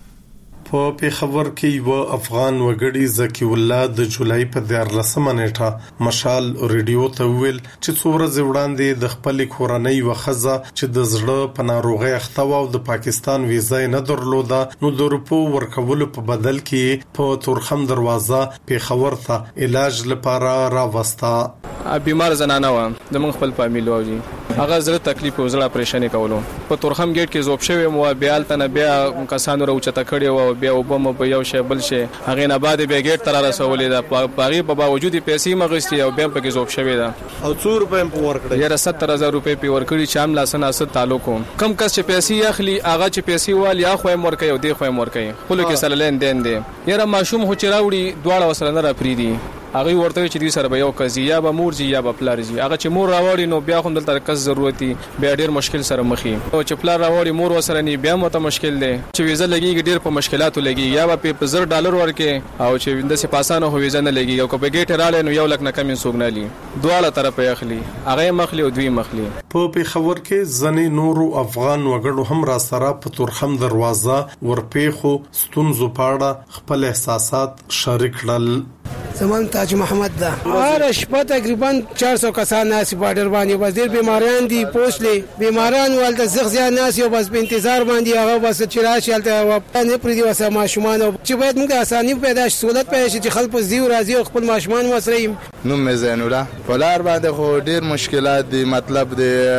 په پیښور کې یو افغان وګړي زکی الله د جولای په 14 نیټه مشال ریډیو ته ویل چې څو ورځې وړاندې د خپل کورنۍ وخزه چې د زړه په ناروغي اخته و او د پاکستان ویزا نه درلوده نو د روپو ورکول په بدل کې په تورخم دروازه پیښور ته علاج لپاره راوسته. بیمار زنانه و د من خپل فامیل وږي هغه زړه تکلیف او زړه پریشانی کولو په تورخم گیټ کې زوب شوی مو بیا التنه بیا کسانو راوچته کړی و بیا وبم په یو شی بل شی هغه نه بعد به گیټ تر رسولې دا باغی په باوجود پیسې مغستی او بیا په کې زوب شوی دا او 100 روپے په ورکړی یاره 70000 روپے په ورکړی شام لاسنه اسد تعلق کم کس چې پیسې اخلي هغه چې پیسې وال یا خو مور کوي او دی خو مور کوي خپل کې سره لین دین دی یاره ماشوم هو چراوړي دواړه وسره نه را پریدي هغه ورته چې دوی سره به یو قضیه به مورځي یا به پلارځي هغه چې مور راوړي نو بیا هم دلته کس ضرورتي بیا ډیر مشکل سره مخې او چې پلار راوړي مور وسره نه بیا مته مشکل دی چې ویزه لګي ډیر په مشکلاتو لګي یا به په $1000 ورکې او چې د سپاسانه هو ویزه نه لګي او کله گیټ رااله نو یو لک نه کم سوګنالي دواړه طرف یې اخلي هغه مخلي او دوی مخلي. په پیښور کې ځنې نورو افغان وګړو هم را سره په تورخم دروازه ورپېخو ستونزو پاړه خپل احساسات شریک کړل. زمان تاج محمد دا هر شپه تقریبا 400 کسان ناس بارډر باندې بس ډیر بیماران دي پوسلې بیماران ولته زغزیا ناس یو بس په انتظار باندې هغه بس چرایش یالته نه پریدي وسه ماشومان چې باید موږ اساني پیدا شي سہولت پیدا شي چې خلک زیو راځي او خپل ماشومان وسره نو مزین الله ولار باندې خو ډیر مشکلات دي مطلب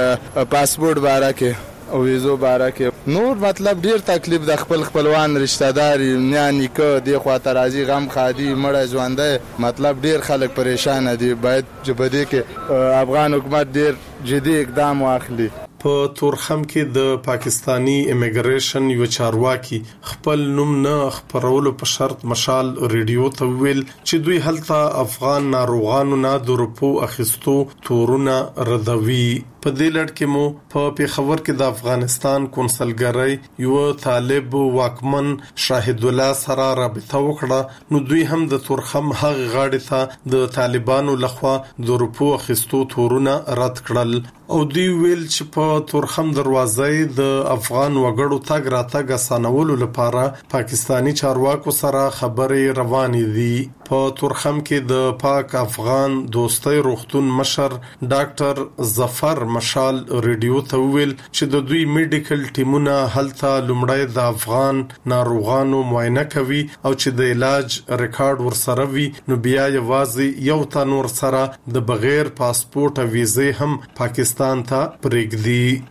د پاسپورت بارکه او ویزو بارکه نور مطلب ډیر تکلیف د خپلوان رشتہ دار یعنی که د خواته راځي غم خادي مړ ژوندې مطلب ډیر خلک پریشان دي باید چې بده کې افغان حکومت ډیر جدي اقدام واخلي. په تورخم کې د پاکستانی ایمګریشن یو چارواکي خپل نوم نه خبرولو په شرط مشال ریډیو ته ویل چې دوی هلته افغان ناروغانو نه د روپو اخیستو تورونه ردوي. په دې لړ کې مو په پیښور کې د افغانستان کونسلګری یو طالب واکمن شاهد الله سره رابطه وکړه نو دوی هم د تورخم هغه غاړې ته د طالبانو لخوا د روپو اخیستو تورونه رد کړل او دوی ویل چې په تورخم دروازه د افغان وګړو تګ راتګ اسانولو لپاره پاکستانی چارواکو سره خبرې روانې دي. په تورخم کې د پاک افغان دوستۍ روغتون مشر ډاکټر ظفر مشال ریډیو ته ویل چې د دوی میډیکل ټیمونه هلته لومړی د افغان ناروغانو معاینه کوي او چې د علاج ریکارډ ورسره وي نو بیا یوازې یو تن ور سره د بغیر پاسپورت او ویزه هم پاکستان ته پرېږدي.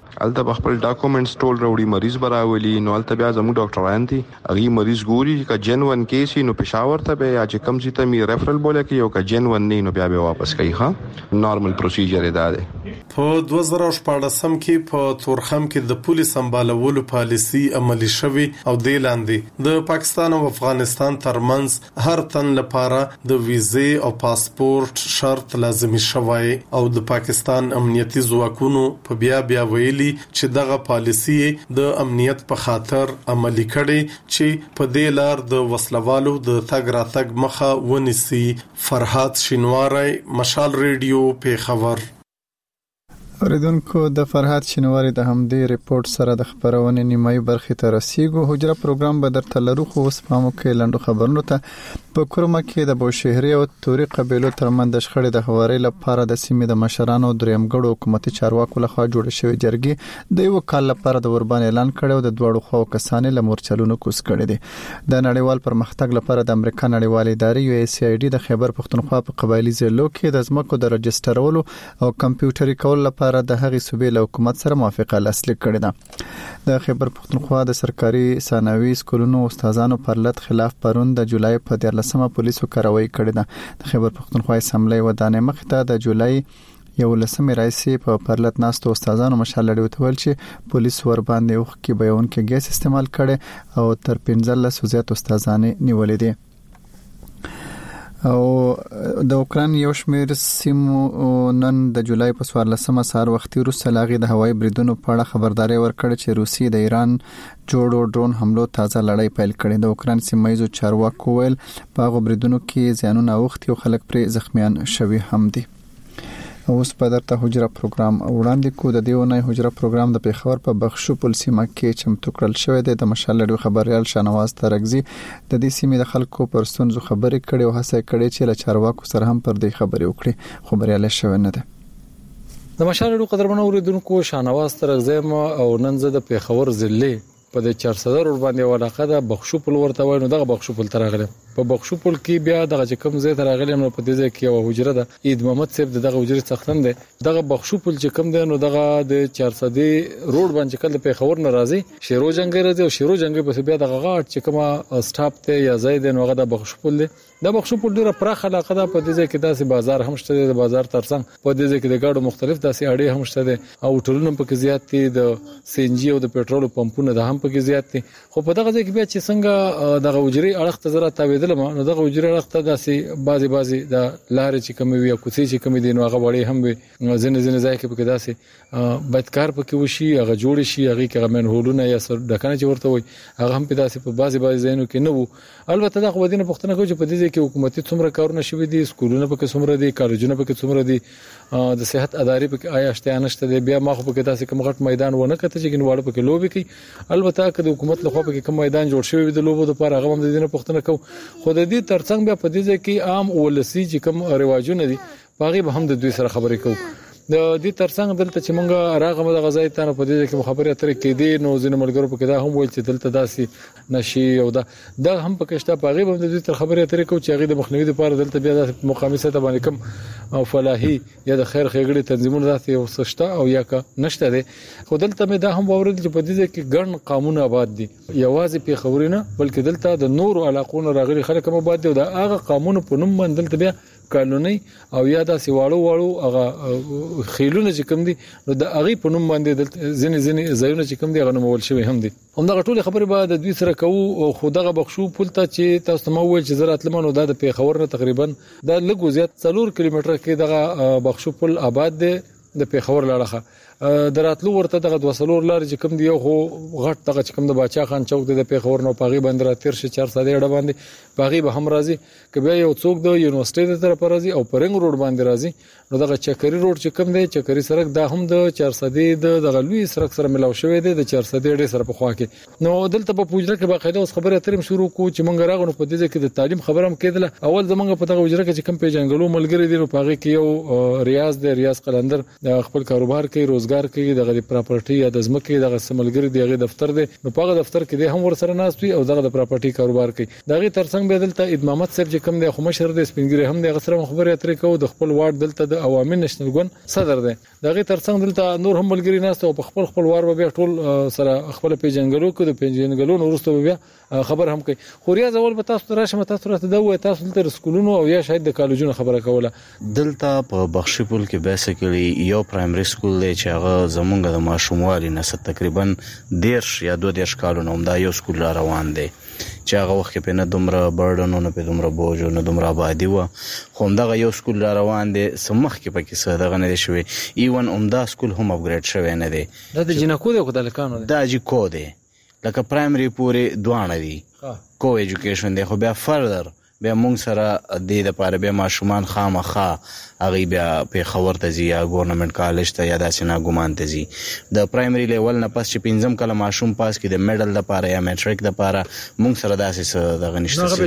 الته خپل ډاکومېنټس ټول وروړي مریض براولي نو الته بیا زموږ ډاکټران دي هغه مریض ګوري ک جنون کیس نو پېښور ته به یا چې کم سي ته می ریفرل بوله کې یو ک جنون نه نو بیا به واپس کوي ها نارمل پروسیجر دی په 2014 کې په تورخم کې د پولیس سمبالولو پالیسي عملي شوی او د لاندې د پاکستان او افغانستان ترمنځ هر تن لپاره د ویزه او پاسپورت شرط لازمي شوی او د پاکستان امنیتي ځواکونو په بیا ویلي چې دغه پالیسي د امنیت په خاطر عملي کړي چې په دې لار د وسلوالو د تګ راتګ مخه ونیسي. فرحات شینواری، مشال ریډیو، پیښور. اوریدونکو د فرحات شینواری د همدې ریپورت سره د خبرونې نیمایي برخې ته رسیدو. حجره پروګرام به درته لرو خو اوس پامو کې لنډو خبرونو ته. په کورما کې د بوشهري او توري قبيلو ترمنځ د شخړې د هواري لپاره د سیمې د مشرانو درېمګړو حکومتي چارواکو لخوا جوړ شوی جرګې د یو کال لپاره د وربان اعلان کړو د دوړو خو کسانې له مورچلونو کوس کړي دي. د نړیوال پرمختګ لپاره د امریکا نړیوال ادارې USAID د خیبر پښتونخوا په قبایلی ضلعو کې د ځمکو د رجسترولو او کمپیوټري کول لپاره د هغې صوبې له حکومت سره موافقه لاسلیک کړې ده. د خیبر پښتونخوا د سرکاري ثانوي سکولونو استادانو پر لټ خلاف پرون د جولای په 14مه پولیسو کاروایی کړې ده. د خیبر پښتونخوا اسمبلی ودانې مخ ته د جولای 11مې رئیس په پرلط ناستو استادانو مشال لري وتول چې پولیس ور باندې وخت کې بیان کې ګیس استعمال کړي او تر 15 زیات استادان نیولې دي. او د اوکران یو شمېر سیمو نن د جولای په 14مه سهار وختي وروسته لاغي د هوایي بریدونو په اړه خبرداري ورکړه چې روسي د ایران جوړو ډرون حملو تازه لړۍ پیل کړې. د اوکران سیمایي چارواکو ویل په هغه بریدونو کې زیانونه اوختي او خلک پر زخمیان شوي هم دي. اوس په درته حجره پروګرام وړاندې کو. د دیونه حجره پروګرام د پیښور په بخشو پل سیمه کې چمتو کړل شوی دی. د مشال لړۍ خبريال شانواز ترغزي د دې سیمې د خلکو پر ستونزو خبرې کړي او هڅه کړې چې له چارواکو سره هم پر دې خبرې وکړي. خبريال شوی نه ده. د مشال لړۍ قدرمنو اوریدونکو شانواز ترغزي او نن زه د پیښور ضلع په د 400 ور باندې علاقه د بخشو پل ورته وای نو دغه بخشو پل ترغله په بخشو پل کې بیا دغه کم زی ترغله نو په دې کې یو حجره ده عید محمد صاحب دغه حجره څختن ده دغه بخشو پل چې کم ده نو دغه د 400 روډ باندې کله په خبر ناراضي شیرو جنگ راځي او شیرو جنگ په بیا دغه غاټ چې کومه سټاپ ته یا زید نو هغه د بخشو پل ده د بخشو پل ډیره پراخه علاقه ده په دې کې داسې بازار هم شته د بازار ترڅنګ په دې کې د گاډو مختلف داسې اړې هم شته او ټولنه په کې زیات دي د سینجی او د پېټرول پمپونو د هم په کې زیات دي خو په دغه ځای کې بیا چې څنګه دغه وجري اړخ ته زره تاویدل نو دغه وجري اړخ ته داسې بازي د لارې چې کوم وي او کوڅې چې کوم دي نو هغه وړي هم وي ځنه ځای کې په داسې بدکار پکې وشي هغه جوړ شي هغه کې غمن هولونه یا سر ډکنه چې ورته وي هغه هم په داسې په بازي ځایونو کې نه وو البته دا خو دینه پښتنه کوي چې په دې کې حکومتي څومره کارونه شوي دي سکولونه پکې څومره دي کالجونه پکې څومره دي د صحت ادارې پکې آیا شته نشته دي بیا ما خو پکې داسې کوم غټ میدان ونه کته چې ګنواړه پکې لوبي کوي البته که د حکومت لخوا پکې کوم میدان جوړ شوی د لوبو لپاره هغه هم د دینه پښتنه کو خو د دې ترڅنګ بیا په دې کې عام ولسی چې کوم رواجونه دي باغې به هم د دوی سره خبرې کوو د دې ترڅنګ دلته چې مونږه راغمه د غزای ته په دې کې خبرې اترې کې دي نو ځینې ملګرو په کې دا هم ویل چې دلته داسې نشي او دا هم پکې شته په غیبه د دې تر خبرې اترې کو چې هغه د مخنیوي لپاره دلته بیا د مقامي سطح باندې کم او فلاحي یا د خیر خېګړې تنظیمونه داسې وسشته او یا کا نشته دي خو دلته مې دا هم باور چې په دې کې ګڼ قانون آباد دي یوازې په خبرینه بلکې دلته د نور علاقونو راغلي خلک هم آباد دي او دا هغه قانون په نوم باندې دلته بیا قانوني او یا د سیواړو هغه خېلونه چې کوم دي نو د هغه په نوم باندې ځنې ځایونه چې کوم دي هغه نومول شوی هم دي همدغه ټول خبره به د دوی سره کوو خو دغه بخشو پولته چې تاسو مو ویل چې زراعت لمنو د پیښور نه تقریبا د لګو زیات 4 کیلومتر کې دغه بخشو پل آباد دی د پیښور لاړه دراتلو ورته دغه 200 لار چې کوم دی خو غټ دغه چې کوم د باچا خان چوک د پیښور نو پاغي باندې را تیر شي 400 اډه باندې پاغي به هم راځي کبه یو څوک د یونیورسيټي د طرف راځي او پرنګ روډ باندې راځي نو دغه چکري روډ چې کوم دی چکري سړک دا هم د 400 د غلوي سړک سره ملاو شوی دی د 400 اډه سره په خوا کې نو دلته په پوجره کې باقاعده اوس خبره اترم شروع کو چې مونږ راغونو په دې کې د تعلیم خبره هم کېدله اول زمونږ په دغه وجره کې چې کوم پیژنګلو ملګری دي نو پاغي کې یو ریاض دی ریاض قلندر د خپل کاروبار کوي روزګار کوي دغه پراپرټي یا د ځمکې دغه سملګری دغه دفتر دی نو په هغه دفتر کې هم ورسره ناست وي او دغه د پراپرټي کاروبار کوي دغه ترڅنګ به دلته ادمامت صاحب چې کوم دی خو مشر دی سپینګری هم د غسر خبرې اترې کوي د خپل وارد دلته د عوامي نېشنل ګوند صدر دی دغه ترڅنګ دلته نور هم ملګری ناست او په خپل وار به ټول سره خپل پیژنګلو کو د پیژنګلو ورسته بیا خبر هم کوي خو ریاض اول به تاسو راشه تاسو راته دا وای تاسو دلته سکولونو او یا شاید د کالجونو خبره کوله دلته په بخشپول کې بیسیکلی یو پرایمري سکول دی چې هغه زمونږ د ماشوموالي نه تقریبا 10 یا 12 کالونو هم دا یو سکول روان دی چې هغه وخت په نه دومره برډنو نه په دومره بوجو نه دومره آبادی و خو دغه یو سکول روان دی سمخ کې پکې څه دغه نه شوی ایون عمده سکول هم اپګریډ شوی نه دی دا د جنکو دی خدای لکانو دا جی کو دی لکه پرایمري پورې دوانه دي کو ایجوکیشن دی خو بیا فردر بیا مونږ سره د لپاره بیا ماشومان خامخا هغه بیا په خبر ته زی یا ګورنمنت کالج ته یا داسې نه ګومان ته زی د پرایمري لیول نه پس چې پنځم کله ماشوم پاس کې د میډل لپاره یا میټریک لپاره مونږ سره داسې دغه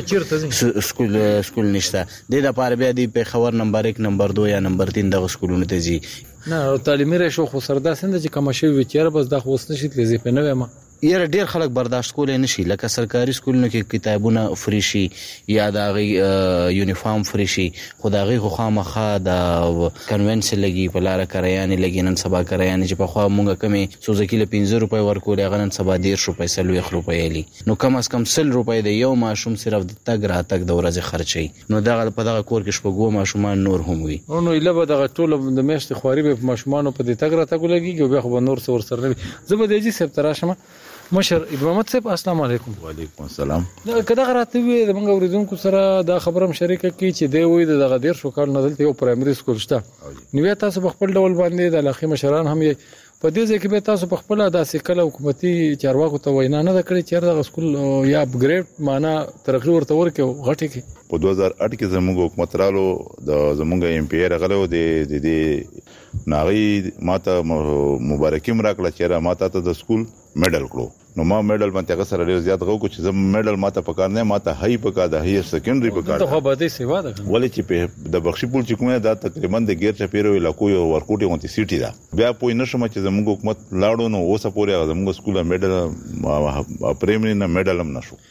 نشته سکول نشته د لپاره بیا د په خبر نمبر 1 نمبر 2 یا نمبر 3 دغه سکولونه ته زی نه تعلیمي راشو خو سره داسې چې کوم شی وچیر بس د خوست نشي تلزی په نه ما یاره ډیر خلک برداشت کولای نشي لکه سرکاري سکولونو کې کتابونه فری شي یا د یونیفارم فری شي خدای خو خامخا د کنونسل لګي په لار کریانې لګي نن سبا کریانې چې په خوا مونږه کمې سوزکی له 15 روپۍ ورکول هغه نن سبا 10 روپۍ 30 روپۍ لی نو کم از کم 100 روپۍ د یو ماشوم صرف د تګ را تګ د ورځې خرچي نو دغه په دغه کور کې شپږو ماشومان نور هم وي نو اله به دغه ټول د میاشتې خواري به ماشومان په دې تګ را تګ لګي بیا خو نور څور سره زبدېجی سپ تراشمه مشر ادمامت صاحب السلام علیکم وعلیکم السلام کله غراته وي د منګ اوریدونکو سره دا خبرم شریکه کی چې دی وي دغه ډیر شو کال نه دلته یو پرایمري سکول شته نو تاسو په خپل ډول باندې د علاقې مشران هم په دې ځکه به تاسو په خپل داسې کله حکومتي چارواکو ته وینا نه کړی چې دغه سکول یا اپګریډ معنا ترقی ورته ورکه غټي کې په 2008 کې زموږ حکومت رالو د زموږ ایم پی راغلو د ناغي ماته مبارکیم راکړه چې ماته د سکول میډل کړو نو ما میډل باندې هغه سره ډیر زیات غو چې زم میډل ماته پکار نه ماته هاي پکا د هایر سیکنډري پکار ته خو به دې سیوا ده ولې چې په د بخشپول چې کومه دا تقریبا د غیر چپیرو علاقو یو ورکوټي غونتی سیټي دا بیا پوی نشم چې زموږ حکومت لاړو نو اوسه پورې زموږ سکول میډل پرایمري نه میډل هم نشو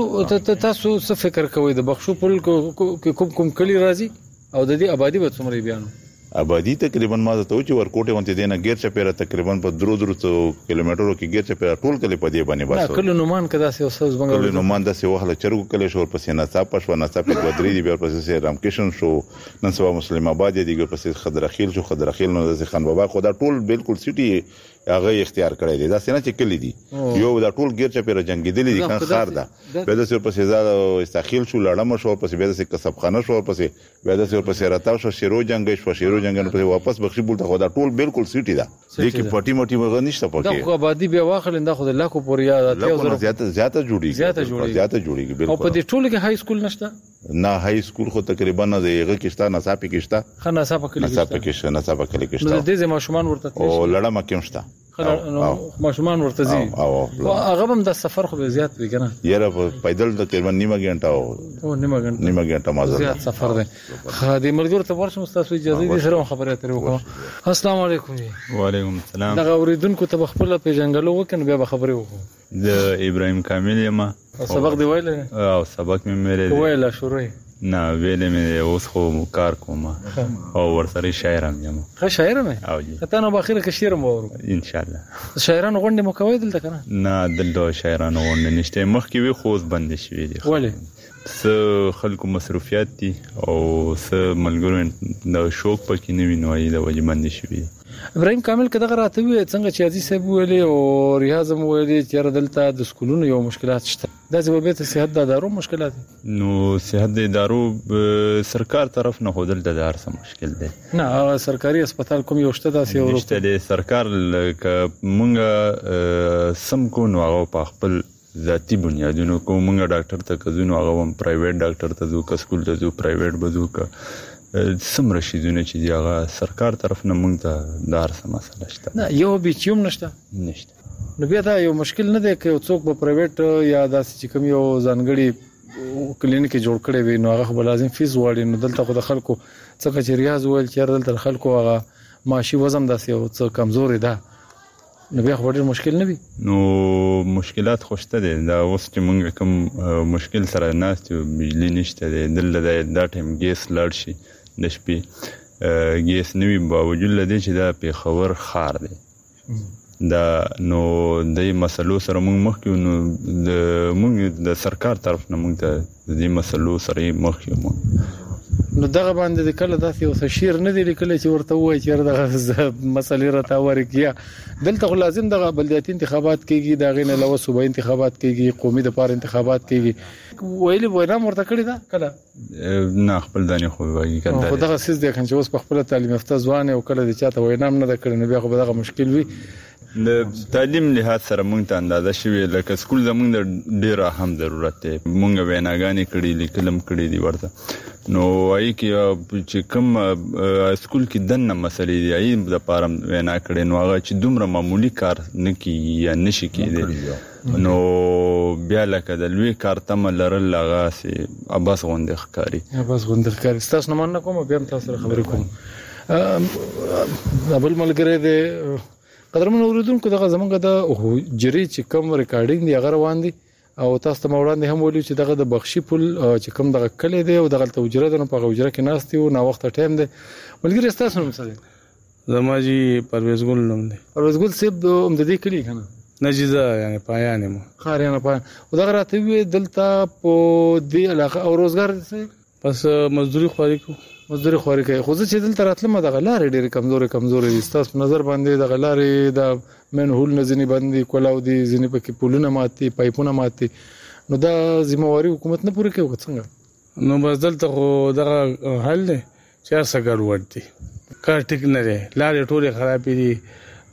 تاسو څه فکر کوئ د بخشپول کوم کلی راځي او د دې آبادی به څومره بیانو آبادی تقریبا ما ته چې ورکوټه ونته دینه غیر چپیره تقریبا په 300 کیلومترو کې غیر چپیره ټول کلی په دې باندې باسو کله نومان کدا سه اوسز بنګل کله نومان د سه وهله چرګو کله شور پسې نه صاحب پښو نه صاحب په درې دی بیا پسې رامکشن شو نن سبا مسلم آباد دی ګر پسې خضرخیل شو خضرخیل نو د خان بابا خدا ټول بالکل سټي هغه اختیار کړی دی دا څنګه چې کلی دی یو دا ټول غیر چپیره جنگیدلی دي کان خار ده به د سر پسې زاد استخیل شو لړم شو پسې به د کسبخانه شو پسې به د سر پسې راتاو شو شیرو جنگ شو شیرو جنگ نو پسې واپس بخشپول ته خدا ټول بالکل سټي ده لیکن پټي موټي وغه نشته پکې دا آبادی بیا واخلنده خو د لاکو پوریا زیاته جوړیږي بالکل او په دې ټول کې هاي سکول نشته نه هاي سکول خو تقریبا نه دیغه کېشته نه صاحب کېشته خنا صاحب کېشته نه صاحب کېشته نو د دې ماشومان ورته او لړم کېمشته ماشومان ورته زی او هغه هم د سفر خو زیات وی کنه یاره پیدل تقریبا نیمه غنټه او نیمه غنټه مازه زیات سفر دی خادي ملګر ته ورشم تاسو اجازه دي سره خبره اترې وکړم السلام علیکم وعلیکم السلام دا اوریدونکو ته خپل پیژنګلو وکنه بیا خبرې وکړو د ابراهيم کامل یم سبق دی ویل او سبق مې ویل شروع نه ویلې مې اوس خو کار کوم او ورسره شاعرم یم ښه شاعر مې او جی ته نو باخره کې شعر مو ان شاء الله شاعران غونډه مو کوي دلته کنه نه دلته شاعران غونډه نشته مخ کې وی خوز بند شوی دي ولې س خلکو مصروفیات دي او س ملګرو د شوق پکې نه وینوي د وجه بند شوی ابراهيم کامل کده راته وي څنګه چې عزیز صاحب ویلي او ریاض مو ویلي چې دلته د سکولونو یو مشکلات شته دا سبب ته صحت د ادارو مشکلات نو صحت د ادارو سرکار طرف نه هودل د ادار سم مشکل دی نه سرکاري هسپتال کوم یو شته داسې ورو شته د سرکار ک مونږه سم کو نو هغه په خپل ذاتی بنیادونو کو مونږه ډاکټر ته کزونو هغه هم پرایویټ ډاکټر ته ځو ک سکول ته ځو پرایویټ بزو ک سم رشیدونه چې دی هغه سرکار طرف نه مونږ ته دار سم مسله شته نه یو بیچوم نشته نو بیا دا یو مشکل نه دی چې څوک په پرایویټ یا داسې چې کوم یو ځانګړي کلینیک جوړ کړي وي نو هغه به لازم فیس وړي نو دلته خو د خلکو څنګه چې ریاض ویل چې دلته خلکو هغه معاشي وزن داسې او څه کمزوري ده نو بیا خو ډېر مشکل نه وي. نو مشکلات خوشته دي دا اوس چې موږ کوم مشکل سره ناست یو بجلی نشته دی دلته دا ټایم ګیس لاړ شي د شپې ګیس نه وي باوجود له دې چې دا پېښور ښار دی دا نو د مسلو سره موږ مخکې نو موږ د سرکار طرف نه موږ ته د مسلو سره مخکې نو دغه باندې د کله داسې یو شعر نه دی لیکلی چې ورته وایي چې دغه مسلې راته ورکړي دلته خو لازم دغه بلدیاتي انتخابات کېږي د هغې نه علاوه صوبایي انتخابات کېږي قومي دپاره انتخابات کېږي ویلي وینا هم ورته کړې ده کله نه خپل دانې خو حقیقت خو دغه څیز دی چې اوس په خپله تعلیم یافته ځوان او کله د چاته وینا هم نه ده کړې نو بیا خو به دغه مشکل وي. د تعلیم لحاظ سره موږ ته اندازه شوې لکه سکول زموږ د ډېر اهم ضرورت دی موږ ویناګانې کړي لیکل هم کړي دي ورته نو وایي کې چې کوم سکول کې دننه مسلې دي هغې دپاره وینا کړې نو هغه چې دومره معمولي کار نه کېږي یا نشي کېدی نو بیا لکه د لوی کار تمه لرل هغه عباس غوندې ښکاري. ستاسو نه مننه کوم بیا هم تاسو سره خبرې کوم. بل ملګری دی قدرمن اوریدونکو دغه زمونږ د حجرې چې کوم ریکارډینګ دی هغه روان دی او تاسو ته مې وړاندې هم ویلي چې دغه د بخشي پل چې کوم دغه کلی دی او دغلته حجره ده نو په هغه حجره کې ناست یو ناوخته ټایم دی. ملګري ستاسو نوم څه دی؟ زما جی پرویز ګل نوم دی. پرویز ګل صاحب د دې کلي که نه؟ نه جی زه یعنې پایان یم ښاریانه پایان او دغه راته وویې دلته په دې علاقه او روزګار څه بس مزدوري خواري کوو مزدوري خواري کوي خو زه چې دلته راتلم دغه لارې ډېرې کمزورې دي ستاسو په نظر باندې دغه لارې د مین هول نه ځینې بند دي کولاو دي ځینې پکې پولونه مات دي پایپونه مات دي نو دا ذمهواري حکومت نه پوره کوي څنګه؟ نو بس دلته خو دغه حل دی چې هر څه ګډوډ دي کار ټیک نه دی لارې ټولې خرابې دي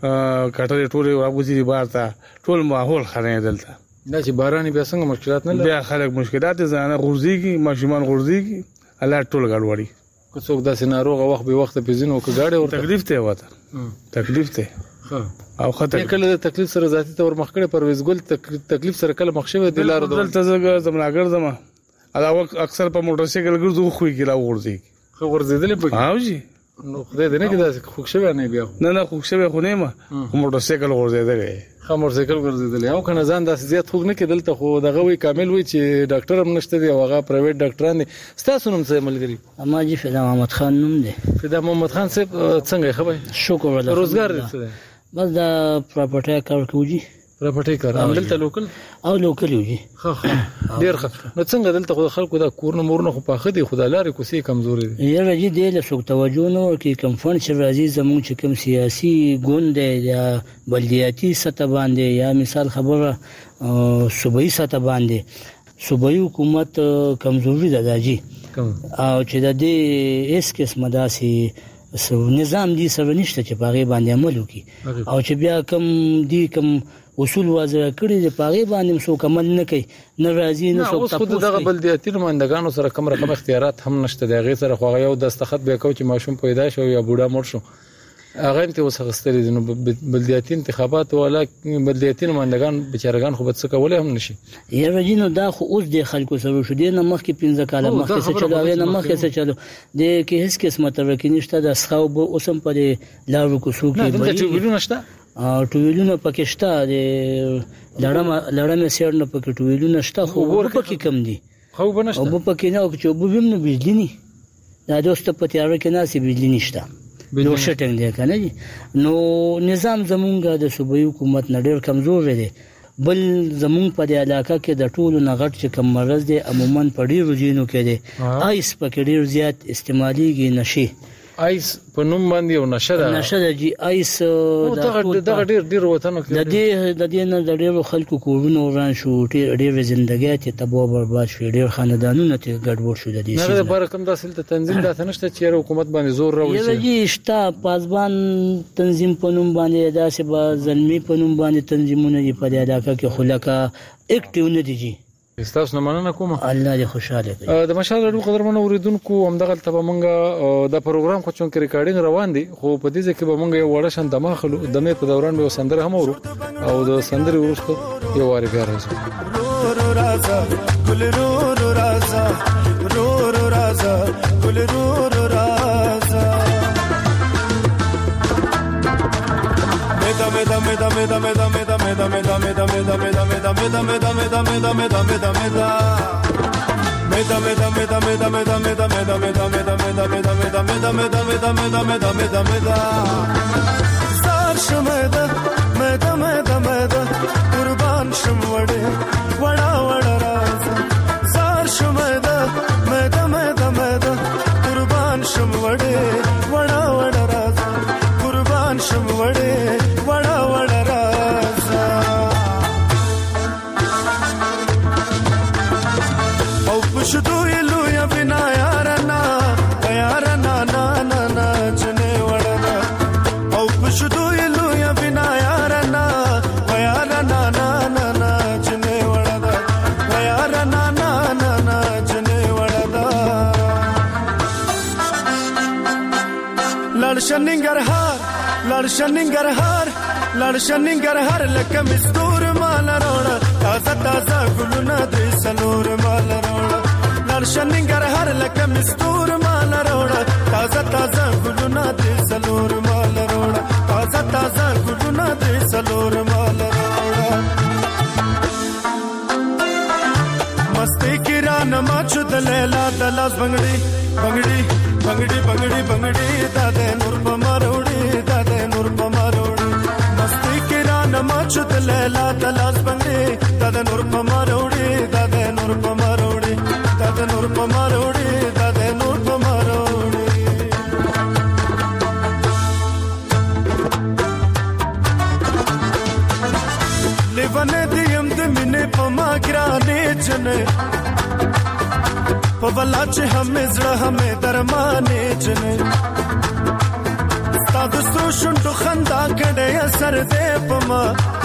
کټرې ټولې راوځي دي بار ته ټول ماحول خراب دی دلته دا چې باران بیا څنګه مشکلات نه بیا خلک مشکلات دي ځانه غورځېږي ماشومان غورځېږي الله ټول ګډوډي که څوک داسې ناروغه وخت به وخت په ځینو کې گاډي ورته تکلیف ته وته تکلیف ته او خطر کله د تکلیف سره ذاتی تور مخ کړي پرویز ګل تکلیف سره کله مخ شوی د لار دلته زمنا ګرځم علاوه اکثر په موټر سایکل ګرځو خو کې لا ورځي خو ورځیدل په هاو جی نو خدای دې نه کې داسې خوښ شوی نه بیا نه خوښ شوی خو نه ما موټر سایکل ورځیدل خمر سایکل ګرځیدل او کنه ځان داسې زیات خوګ نه کې دلته خو دغه وی کامل وی چې ډاکټر هم نشته دی او هغه پرایویټ ډاکټران دي ستاسو نوم څه ملګری؟ اما جی فدا محمد خان نوم دی. فدا محمد خان صاحب څنګه خبر؟ شکر الله. روزګار دې څه دی؟ بس دا پراپرټي کار کوي پراپرټي کار دلته لوکل او لوکل یو جی ډیر ښه نو څنګه دلته خلکو دا کورونه مورونه خو پاخه دي خدای لارې کوسي کمزوري دي یاره جی دی له څوک توجه نه ورکي کم فن چې راځي زموږ چې کوم سیاسي ګوند یا بلدیاتي سطح باندې یا مثال خبره صوبایي سطح باندې صوبایي حکومت کمزوري ده داجی او چې د دې اس قسمه داسي نظام دي سره نشته چې پاغي باندې عمل وکي او چې بیا کم دي کم اصول واضح کړی دی پاغي باندې څوک عمل نه کوي نه راځي نه څوک تاسو خو دغه بلدیاتي نمائندګانو سره کوم رقم اختیارات هم نشته دی غیر سره خو یو دستخط به کو چې ماشوم پیدا شو یا بوډا مړ شو هغه ته وسغستري دي نو بلدیاتي انتخابات ولا بلدیاتي نمائندګان بچارګان خو بد څه کولای هم نشي یاره جنو دا خو اوس د خلکو سره شو دي نه مخکې 15 کاله مخکې څه چلو نه مخکې څه چلو د کې هیڅ قسمه ترکې نشته د اسخاو به اوسم په لارو کو شو کې بل ټویلونه شته ټویلونه پکې شته د لړم سیر نه پکې ټویلونه شته خو پکې کم دي خو بنشته او پکې نه او چې وبوم نه بجلی نه دا دوست په تیار کې ناسي بجلی نشته نو شټنګ دی کنه نو نظام زمونږ د صوبایي حکومت نه ډېر کمزور دی بل زمونږ په دې علاقه کې د ټولو نه غټ چې کم مرض دی عموما په ډېرو ځینو کې دی آیس پکې ډېر زیات استعمالېږي نشي آیس په نوم باندې یو نشه ده جی آیس دغه ډېر وطنو کې د دې نه د ډېرو خلکو کورونه وران شو ډېر زندګۍ ته تباہ برباد شو ډېر خاندانونه ته ګډوډ شو د دې نه د بار کوم داسې تنظیم دا نشته چې حکومت باندې زور راوړي جی شته پاسبان تنظیم په نوم باندې داسې به زلمی په نوم باندې تنظیمونه دي په دې علاقه کې خلکا اکټیو نه دي جی استاسو نه مننه کوم الله دې خوشاله کړي د مشال لرو قدرمن اوریدونکو همدغه ته مونږه د پروګرام خو چون کې ریکارډینګ روان دي خو په دې ځکه به مونږ یو وړه شان دماخلو دمه په دوران به سندره هم ورو او د سندره ورسته یو واری بیا راځو رو رازا ګل رو رازا رو رازا ګل رو رازا قربان شم وړې وړا وړا راز زار شمدا مدا مدا مدا قربان شم وړې وړا وړا راز قربان شم وړې وړا وړا راز او پښتو یلو یا بنا یارنا یارنا نا نا نا جنې وړا او پښتو یلو یا بنا یارنا یارنا نا نا نا جنې وړا یارنا نا نا نا جنې وړا لړشننګرهار لکه مستور مال روړه تازه تازه ګلونه د سلور مال روړه لړشننګرهار لکه مستور مال روړه تازه تازه ګلونه د سلور مال روړه تازه تازه ګلونه د سلور مال روړه مستی کران ما چود لیلا دلاس بنگړي بنگړي بنگړي بنگړي بنگړي داده نور پماروړي داده نور پماروړي مستی کران ما چود لیلا دلاس بنگړي داده نور پماروړي داده نور پماروړي داده نور پماروړي داده نور پماروړي لیوانه دیم د مینه پما ګرانې جنې په بلا چې همې زړه همې درمانې جنې ستا د سترو شونډو خندا کړې اثر دې پما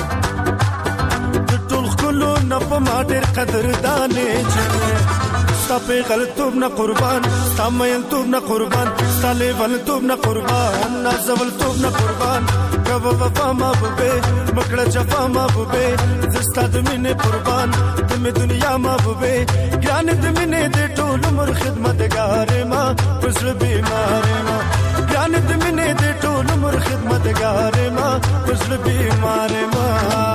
د ټول ښکلو نه پما ډېر قدردانې جنې ستا پیغلتوب نه قربان ستا میلتوب نه قربان ستا لیونتوب نه قربان نازولتوب نه قربان کبه وفا محبوبې مکړه جفا محبوبې زستا د مینې قربان د مې دنیا محبوبې ګران د مینې د ټول عمر خدمتګارې ما پزړه بیمارې ما ګران د مینې د ټول عمر خدمتګارې ما پزړه بیمارې ما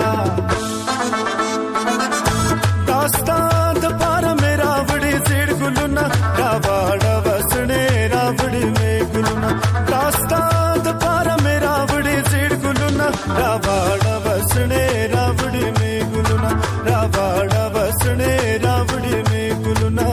داستا د پاره میرا وړي زیړ ګلونه راوړه وسنه راوړي مې ګلونه داستا د پاره میرا وړي زیړ ګلونه راوړه وسنه راوړي مې ګلونه راوړه وسنه راوړي مې ګلونه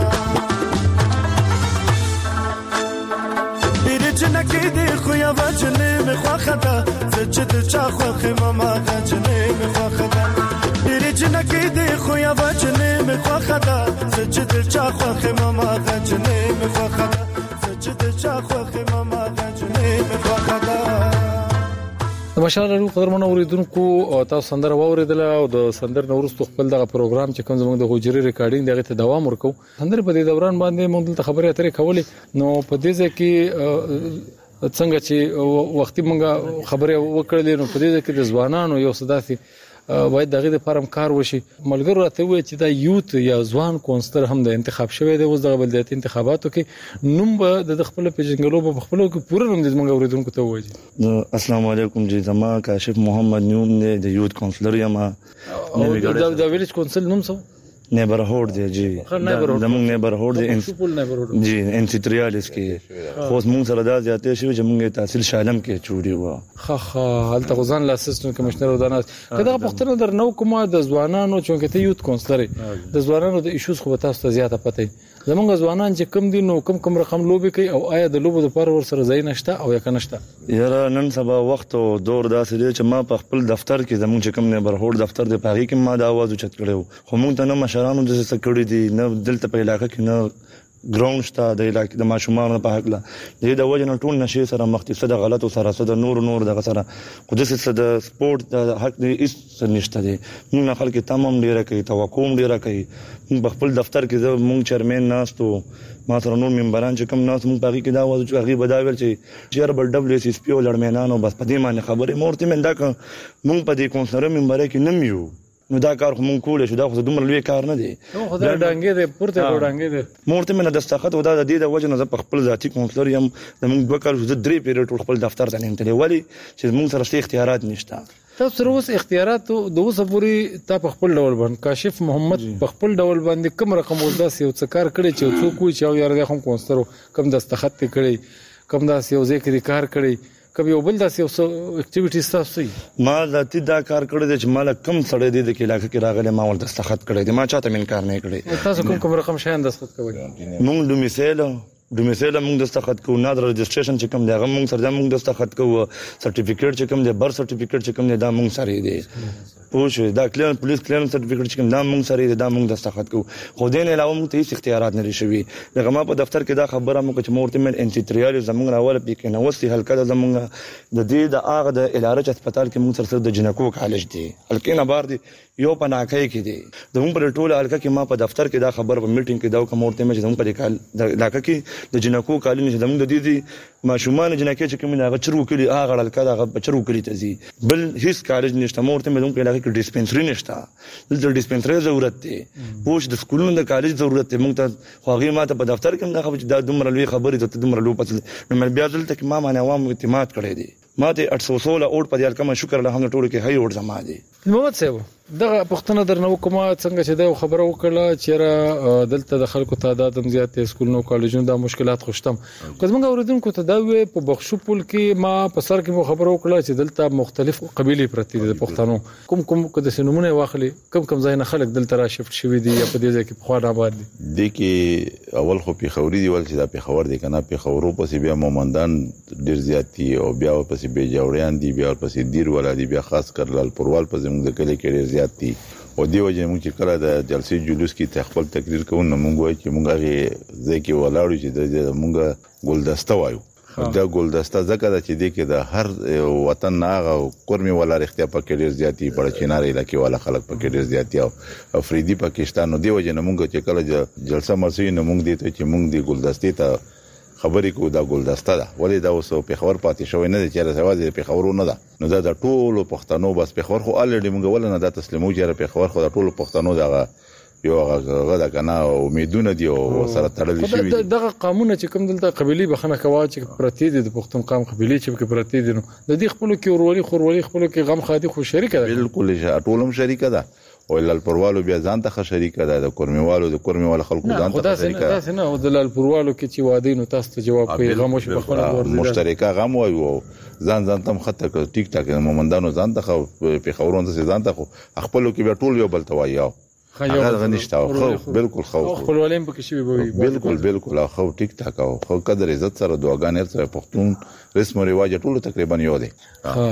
بیرجنه کې دې خو یا وجنه مې خواخدا زچد چا خوخه مما غجنه مې خواخدا بیرجنه کې دې خو یا وجنه مې خواخدا زچد چا خوخه مما غجنه مې خواخدا زچد چا خوخه مما غجنه مې خواخدا د مشالرو قدرمنو اوریدونکو تاسو سندره واوریدل او د سندر نورستو خپل دغه پروګرام چې کوم زموږ د غوجري ریکارډینګ دغه ته دوام ورکو سندره په دې دوران باندې موږ د خبرې اترې کولې نو په دې ځکه څنګه چې وختي موږ خبرې وکړلې نو په دې ځکه د ځوانانو یو صداسي باید دغه لپاره کار وشي ملګرو راته وي چې دا یوت یا ځوان کونسلر هم د انتخاب شوی دی اوس د بلدیاتي انتخاباتو کې نوم به د خپل پیژنګلو په خپلو کې پوره نوم د موږ اوریدونکو ته وایي السلام علیکم جی زما کاشف محمد نوم دی د یوت کونسلر یم د ویلیج کونسل نوم څه نیبرهود دی جی زمونږ نیبرهود دی جی ان سی 43 کې خو موږ سره دا زیاتې شو چې موږ تحصیل شالم کې چوری و خه هلته غزان لا اسسټنټ کمشنر ودانه کدا پختنه در نو کومه د ځوانانو چې ته یوت کونسلر د ځوانانو د ایشوز خو تاسو ته زیاته پته زمونږ ځوانان چې کم دي نو کم رقم لوبي کوي او آیا د لوبو لپاره ور سره ځای نشته او یا کنهشته یاره نن سبا وخت او دور داسې دی چې ما په خپل دفتر کې زمونږ چې کم نیبرهود دفتر دی په هغه کې ما دا आवाज اوچت کړو خو موږ ته نه مشرانو د څه کړی دي نه دلته په علاقې کې نه ګراوند شته د علاقې د ماشومان په حق لا د وجه نه ټول نشي سره مختصه د غلطو سره د نور د سره خو د څه د سپورت د حق د هیڅ نشته دي موږ خلک تمام ډیره کوي توقع ډیره کوي په خپل دفتر کې موږ چیرمن ناستو ما سره نور ممبران چې کوم ناس موږ باقي کې دا وځو چې هغه بداویل چې چیر بل دبليو سي اس پی ولړمنانو بس په دې باندې خبره مورته من دا موږ په دې کونسلر ممبر کې نم یو نو دا کار خو مونږ کولای شو دا خو دومره لوی کار نه دی خدای ډانګې دې پورته ډانګې دې مورته مې دستخط ودا د دې د وجه نه زه په خپل ذاتي کونسلر یم زمونږ 2 کال زه 3 پیریډ ټول خپل دفتر ته نه تللی ولی چې مونږ سره څه اختیارات نشته تاسو سره اوس اختیارات د اوسه پوری تا په خپل ډول باندې کاشف محمد په خپل ډول باندې کوم رقم ولداس یو څه کار کړی چې څوک وي چې یو یار د هم کونسلر کم دستخط کړی کم داس یو ذکر کار کړی کبي یو بل داس یو اکټیویټیز تاسو ما ذاتي دا کار کړی دی چې مال کم سړی دی د علاقې کې راغلی ما ول دستخط کړی دی ما چاته من کار نه کړی تاسو کوم رقم شاین دستخط کوئ مونږ ډومیسایل موږ دستخط کوو نادر رجسټریشن چې کوم دی هغه موږ سره موږ دستخط کوو سرټیفیکیټ چې کوم دی برث سرټیفیکیټ چې کوم دی دا موږ سره دی پوه دا کلیر پولیس کلیرنس سرټیفیکیټ چې کوم دا موږ سره دی دا موږ دستخط کوو خو دین علاوه موږ ته هیڅ اختیارات نه لري دغه ما په دفتر کې دا خبره موږ چې مورته من انټیریال زموږ راول پکې نو وسې هلکه زموږ د دې د هغه د علاج هسپتال کې موږ سره د جنکو کالج دی هلکه نه بار دی یو پناکای کې دی زموږ پر ټوله هلکه کې ما په دفتر کې دا خبر په میټینګ کې دا کوم ورته مې زموږ په د علاقه کې د جنکو کالج چې زموږ د دې ماشومان جنکې چې کوم هغه چرو کړي هغه هلکه هغه بچرو کړي ته زی بل هیڅ کالج نشته مورته مې زموږ په علاقه کې ډیسپنسری نشته د ډیسپنسری ضرورت دی پوښ د سکولونو د کالج ضرورت دی موږ ته خو هغه ماته په دفتر کې دا خبره د دومره لوی خبرې ته دومره لوی پاتل نو مې بیا ځل ته ما باندې عوام اعتماد کړی دی ما ته 816 اوټ په دې الکمه شکر الحمد ټول کې هي اوټ زما دي محمد صاحب دغه پښتنه درنو کومه څنګه چې دا خبره وکړه چې دلته د خلکو تعداد هم زیات سکولونو کالجونو د مشکلات خوشتم کومه اوریدونکو ته دا وی په بخشو پول کې ما په سر کې خبره وکړه چې دلته مختلف قبيله پرتی دي د پښتنو کوم د سنمونه واخلي کم ځای نه خلک دلته را شفت شوی دي یا په دې ځای کې په خوا آباد دي د کې اول خو په خوري دی ول چې دا په خبر دي کنه په خبرو پسې بیا مومندان ډیر زیاتی او بیا پسې به جوړیان دي بیا پسې دیر ولا دي بیا خاص کر لال پروال پسې موږ د کلی کې ډیر زیات دي او دی وجه موږ چې کله د جلسې جلوس کې خپل تقریر کوو نو موږ وایو چې موږ هغه ځکه ولاړو چې د موږ ګلدسته وایو دا ګلدسته ځکه چې دی کې د هر وطن هغه قرمي ولا اختیار پکې ډیر زیاتی په چینار علاقې ولا خلک پکې ډیر زیاتی او افریدي پاکستان نو دی وجه موږ چې کله جلسه مرسي نو موږ دې ته چې موږ د ګلدستې ته خبرې کو دا ګلدسته ده ولې دا اوس په خبر پاتې شوی نه چې راځي په خبرونه ده نو دا د ټولو پښتنو بس په خبر خو الډي موږ ولنه دا تسلیمو چې په خبر خو د ټولو پښتنو دغه یو غدا کنه امیدونه دی او سره تړل شي دغه قانون چې کوم دلته قبيله بخنه کوا چې پرتی دي د پښتون قام قبيله چې پرتی دي نو د دې خپل کې ورولي خورولي خپل کې غم خادي خو شریک ده بالکل ټولم شریک ده او لال پروالو بیا ځان ته شریک ده د کورمیوالو خلکو ځان ته شریک ده تاسو نه د لال پروالو کې چې وادي نو تاسو ته جواب کوي غم وش په خپل ورزيده مشترکه غم وایو ځان تم خطه ټیک ټاک مومندانو ځان ته په خبرونو ځان ته خپل کې به ټول یو بل توایو هغه نشته خو بالکل خو خپل ولیم پکې شي به بالکل خو ټیک ټاک او خو قدر عزت سره دعاګانې سره پښتون رسم او رواج ټول تقریبا یو دي ها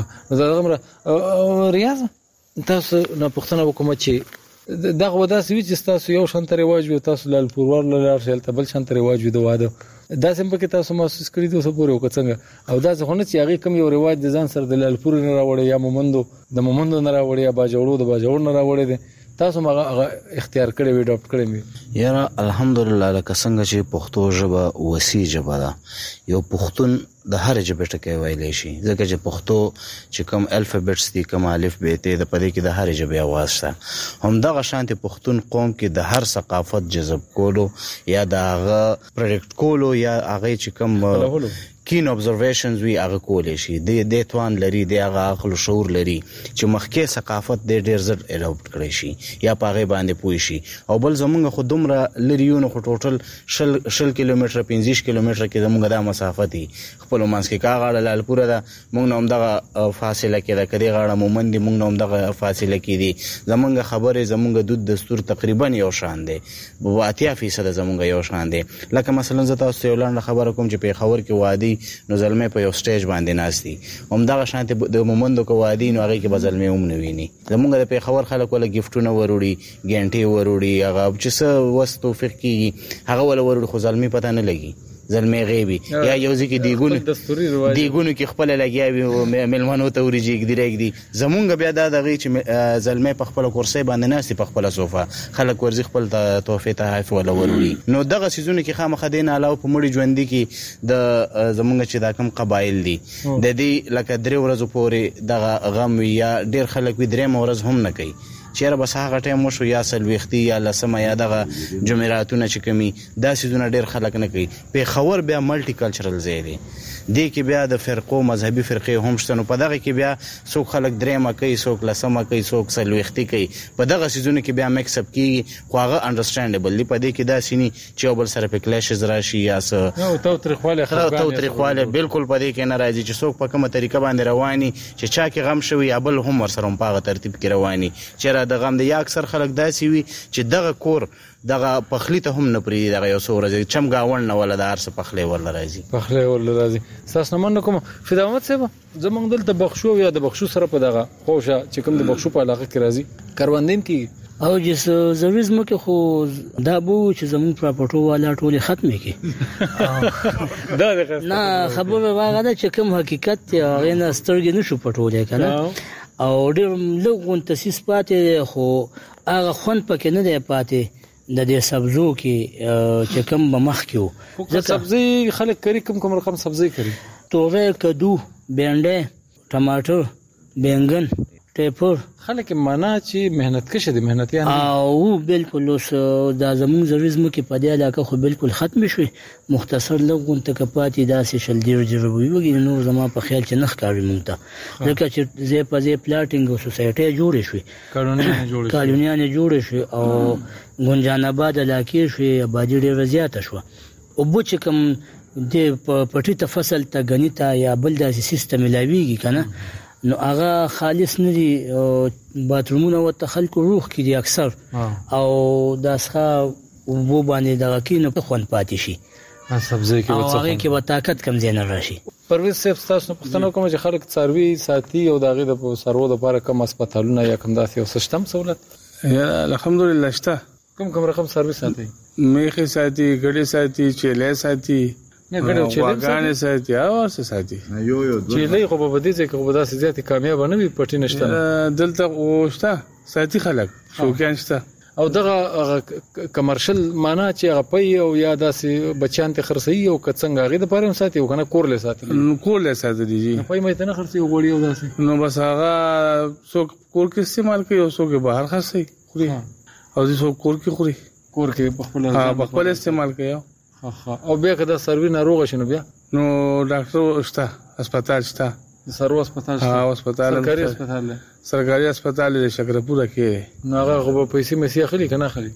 زغمره ریاض تاسو نه پښتنه وکوم چې دغه وداسې چې تاسو یو شانت رواج وي تاسو لال پروار لار شل تبل شانت رواج وي د واده دا سم په کې تاسو محسوس کړی دوه پورې وکڅنګ او دا ځونه چې هغه کم یو رواج د ځان سره د لال پور نه راوړی یا مومندو نه راوړی یا باجوړو نه راوړی دي تاسو هغه اختیار کړی وی ډاکټر کړی می یاره الحمدلله لکه څنګه چې پښتو ژبه وسیع ژبه ده یو پښتون د هر ژبې ټکی ویلی شي ځکه چې پښتو چې کوم الفابټس دي کوم الف ب ت د پدې کې د هر ژبې आवाज شته هم دغه شانتي پښتون قوم کې د هر ثقافت جذب کولو یا دغه پروډکټ کولو یا هغه چې کوم کین observations وی هغه کولې شي د توان لري د هغه عقل شعور لري چې مخکې ثقافت د ډیر زر اډاپټ کړی شي یا پاغه باندې پوي شي او بل زمونږ خو دومره لریونه خو ټوټل 10 کیلومتر 15 کیلومتر کې زمونږ د مسافت دي خپل مانس کې کاغړه لالپور ده مونږ نوم دغه فاصله کې د کدي غاړه مومند مونږ نوم دغه فاصله کې دي زمونږ خبره زمونږ دود دستور تقریبا یو شان دي 80% زمونږ یو شان دي لکه مثلا زه تاسو یو لاندې خبره کوم چې په خبر کې وادي نو زلمه په یو سټیج باندې ناشتي هم دا شانته د مومندو کو وادي نو هغه کې بزلمه هم نویني زمونږ د په خبر خلک ولا گیفټونه وروړي ګنټي وروړي هغه چې څه وس توفیق کی هغه ولا وروړي خو زلمه پته نه لګي زلمه غیبی یا یو ځکه دیګونو کې خپل لګیاوي ملمنو ته وريږي ډیرګ دي زمونږ بیا دا دغه چې زلمه په خپل کرسي باندې ناشتي په خپل صوفه خلک ورزي خپل توفیق ته حیف ولا وروړي نو دغه سيزونه کې خامخ دین علاوه په مړي ژوند کې د زمونږ چې دا کم قبایل دي د دې لکه درې ورځې پورې دغه غم یا ډیر خلک وي درې ورځ هم نه کوي چیرې بس هغه ټایم وشو یا سلويختي یا لسمه یا دغه جمعراتونه چې کمی دا سيزونه ډېر خلک نه کوي. پیښور بیا ملټي کلچرل ځای دی دې کې بیا د فرقو مذهبي فرقې هم شته نو په دغه کې بیا څوک خلک درېمه کوي څوک لسمه کوي څوک سلويختي کوي په دغه سيزونه کې بیا میکس اپ کیږي خو هغه انډرسټانډیبل دی. په دې کې دا سینی چې یو بل سره په کلیشز راشي یا څه توتریخواله بالکل په دې کې نه راځي چې څوک په کومه طریقه باندې رواني چې چا کې غم شوی یا بل هم ورسره په هغه ترتیب کې رواني چې را د غم د یا اکثر خلک داسي وي چې دغه کور دغه پخلی ته هم نه پری دغه یو څو ورځې چم گاون نه ولا د هر څه پخلی ورل راځي تاسو نه کوم فدامت صاحب زمونږ دلته بخشو یا د بخشو سره په دغه خوشا چې کوم د بخشو په علاقه کې راځي کاروندین کې او چې زویز مکه خو دا بو چې زمون پراپرټو والا ټول ختم کی دا نه خبره واغه ده چې کوم حقیقت هغه نه سترګې نشو پټولې کنه او ډېر لږ تاسیس پاتې خو هغه خون پکې نه دی پاتې د دې سبزو کې چې کوم بمخ کیو ځکه سبزی خلک کری کوم رقم سبزی کری توغه کدو بینډه ټماټر بینګن ټیپر خلک معنا چې مهنت کشه دي مهنتيان او بالکل اوس د زمون زریزم کې په دې علاقه خو بالکل ختم شوی مختصر لغون تکپاتي داسې شل ډیر جوړوي وګړي نور زما په خیال چې نخ کاری مونږ ته ځکه چې زه په دې پلاټینګ او سوسایټي جوړې شوې کالونیان جوړې شوې او ګونجان آباد علاقې شوې آبادی ډیره زیاته شو او بو چې کوم د پټی ته فصل ته غنیتا یا بل داسې سیستم لاویږي کنه نو هغه خالص نه دي باترومونه او تخلق روح کې دي اکثر او داسخه وبو باندې دغه کې نه خون پاتې شي سبزی کې وڅ هغه کې به طاقت کم زین راشي. پرویز صاحب تاسو پښتنو کوم چې خلک څاروي ساتي او دغه د سرو د لپاره کوم هسپتالونه یا کوم داسې او سیستم سہولت الحمدلله شته کوم رقم سرویس ساتي میخه ساتي ګډي ساتي چيله ساتي نه ګډو چې واګانې ساتي او څه ساتي یو چې لې خو په دې ځکه خو به داسې زیاتې کامیاب نه وي پټی نشته دلته اوشته ساتي خلک شوقیان شته او دغه کمرشل معنا چې هغه پي او یا داسې بچان ته خرڅي او کڅنګ هغه د پاره ساتي او کنه کور له ساتي دي پي مې ته نه خرڅي او غوړي او داسې نو بس هغه څوک کور کې استعمال کوي او څوک بهر خرڅي خوري او څوک کور کې خوري کور کې خپل استعمال کوي او بیا که دا سروي ناروغ شنو بیا نو ډاکټر شته هسپتال شته سرو هسپتال شته هسپتال سرکاري هسپتال د شکرپور کې نو هغه غو پیسې مې اخلي کنه اخلي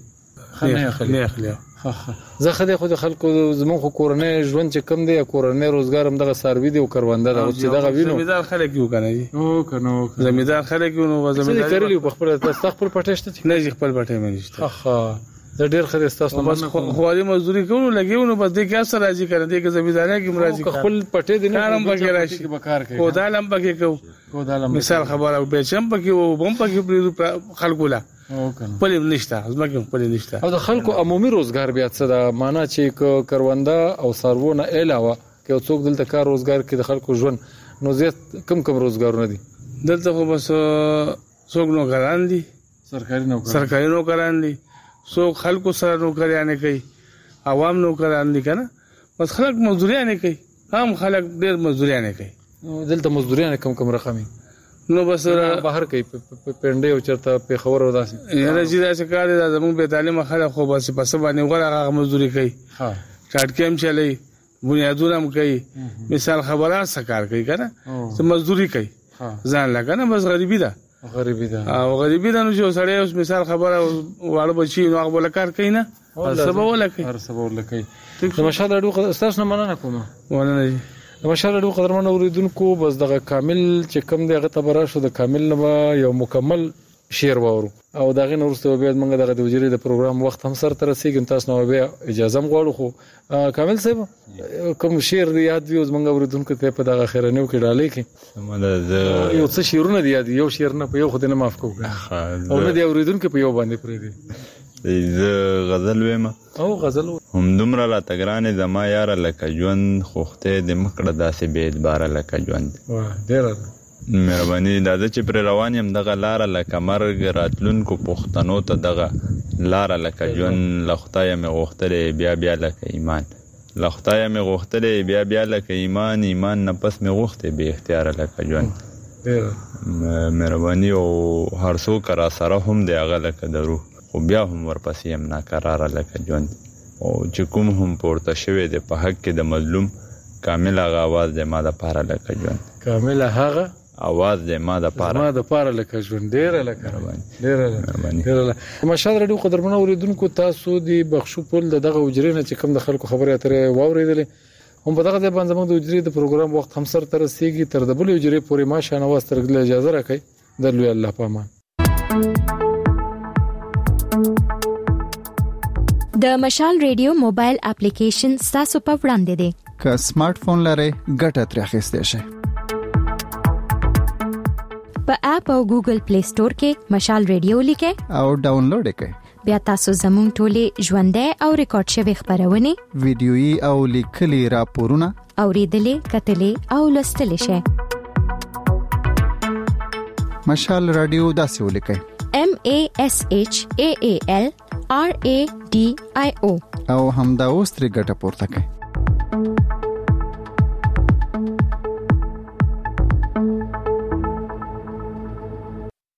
نه اخلي زه خدای خو د خلکو زمون خو کورنۍ ژوند چې کم دی کورنۍ روزګار هم دغه سروي دی او کارونده دا چې دغه وینو زمیدار خلک یو کنه او کنه زمیدار خلک نو زمیدار کړلی په خپل تستخپل پټشته نه خپل پټه مې نشته د ډیر خدای تاسو بس خواري مزدوري کوو لګیو نو بس دې کې اثر راځي کړه دې کې زمیداري کې مرাজি خپل پټې دي نه کارم پکې راشي بکار کوي کو دالم پکې کو مثال خبره به چم پکې او بم پکې خلکو لا پلي نشته ځمکه پلي نشته او د خلکو عمومي روزګار بیا څه دا معنا چې کرونده او سرونه علاوه کې څوک دلته کار روزګار کې د خلکو ژوند نو زیات کم روزګارونه دي دلته خو بس څوک نو ګران دي سرکاري نوکران دي څوک خلکو سره نوکریانه کوي عوام نوکران دي کنه بس خلک مزدوریانه کوي هم خلک ډېر مزدوریانه کوي دلته مزدوریانه کم رقمي نو بس بهر کوي پنده او چرته په خبر و داسې یاره چې دا څه کار دی زموږ به تعلیم خلک خو بس په سبا نه غره مزدوري کوي ها چاټ کېم چلی بنیادونه هم کوي مثال خبره سکار کوي کنه چې مزدوري کوي ځان لګنه بس غریبي ده او غریبی ده نو چې سړی اوس مثال خبره واړه بچي نو هغه ولکار کوي نه سبا ولکي د مشال اډو استاد نه مننه کوم ولنه د مشال اډو قدرمن اوریدونکو بس دغه کامل چې کم دی هغه تبره شو د کامل نه یو مکمل شعر وورو او دغه نورسته بیا موږ دغه د وزیري د پروګرام وخت هم سره تر سیګم تاسو نو بیا اجازه مغواړو خو کامل صاحب کوم شعر دی یاد وي موږ اوریدونکو ته په دغه خیرنیو کې ډالې کې یو څه شعرونه دی یاد یو شعر نه په یو خو دې نه معاف کوو او نه دی اوریدونکو په یو باندې پرې دی ز غزل وېما او غزل هم دومره لا تګرانې زما یار لکه ژوند خوخته د مکړه داسې به اعتبار لکه ژوند واه ډیر مهرباني دا چې پر روان يم دغه لار لکه مرګ راتلونکو پښتنو ته دغه لار لکه ژوند لختای مې غوښتلې بیا لکه ایمان لختای مې غوښتلې بیا لکه ایمان نه پس مې غوښتې به اختیار لکه ژوند مهرباني او هر څو کرا سره هم دی هغه لکه درو خو بیا هم ورپسې هم ناقراره لکه ژوند او چې کوم هم پورته شوی دی په حق کې د مظلوم کامل هغه आवाज دی ما د پاره لکه ژوند کامل هغه आवाज دی ما د پاره لکه ژوند ډیر لکه مشال رادیو قدرمن اوریدونکو تاسو دی بخشو پول دغه وجرې نه چې کوم د خلکو خبره اترې واوریدلې هم په دغه ځای باندې موږ د وجرې د پروګرام وخت هم سر تر رسیدي تر د بل وجرې پورې ما شانواز ترګل اجازه راکړي د لوی الله پامان د مشال ریډیو موبایل اپلیکیشن تاسو په وړاندې دی که سمارټ فون لرئ ګټه ترې اخیستئ شئ په اپ او ګوګل پلی سٹور کې مشال ریډیو لیکئ او ډاونلوډ کړئ بیا تاسو زموږ ټولې ژوندۍ او ریکارډ شوی خبرونه ویډیويي او لیکلي راپورونه اوریدلې کتلې او لوستلې شئ مشال رادیو داسې ولیکئ MASHAAL RADIO او همدا اوس ترې ګټه پورته کړئ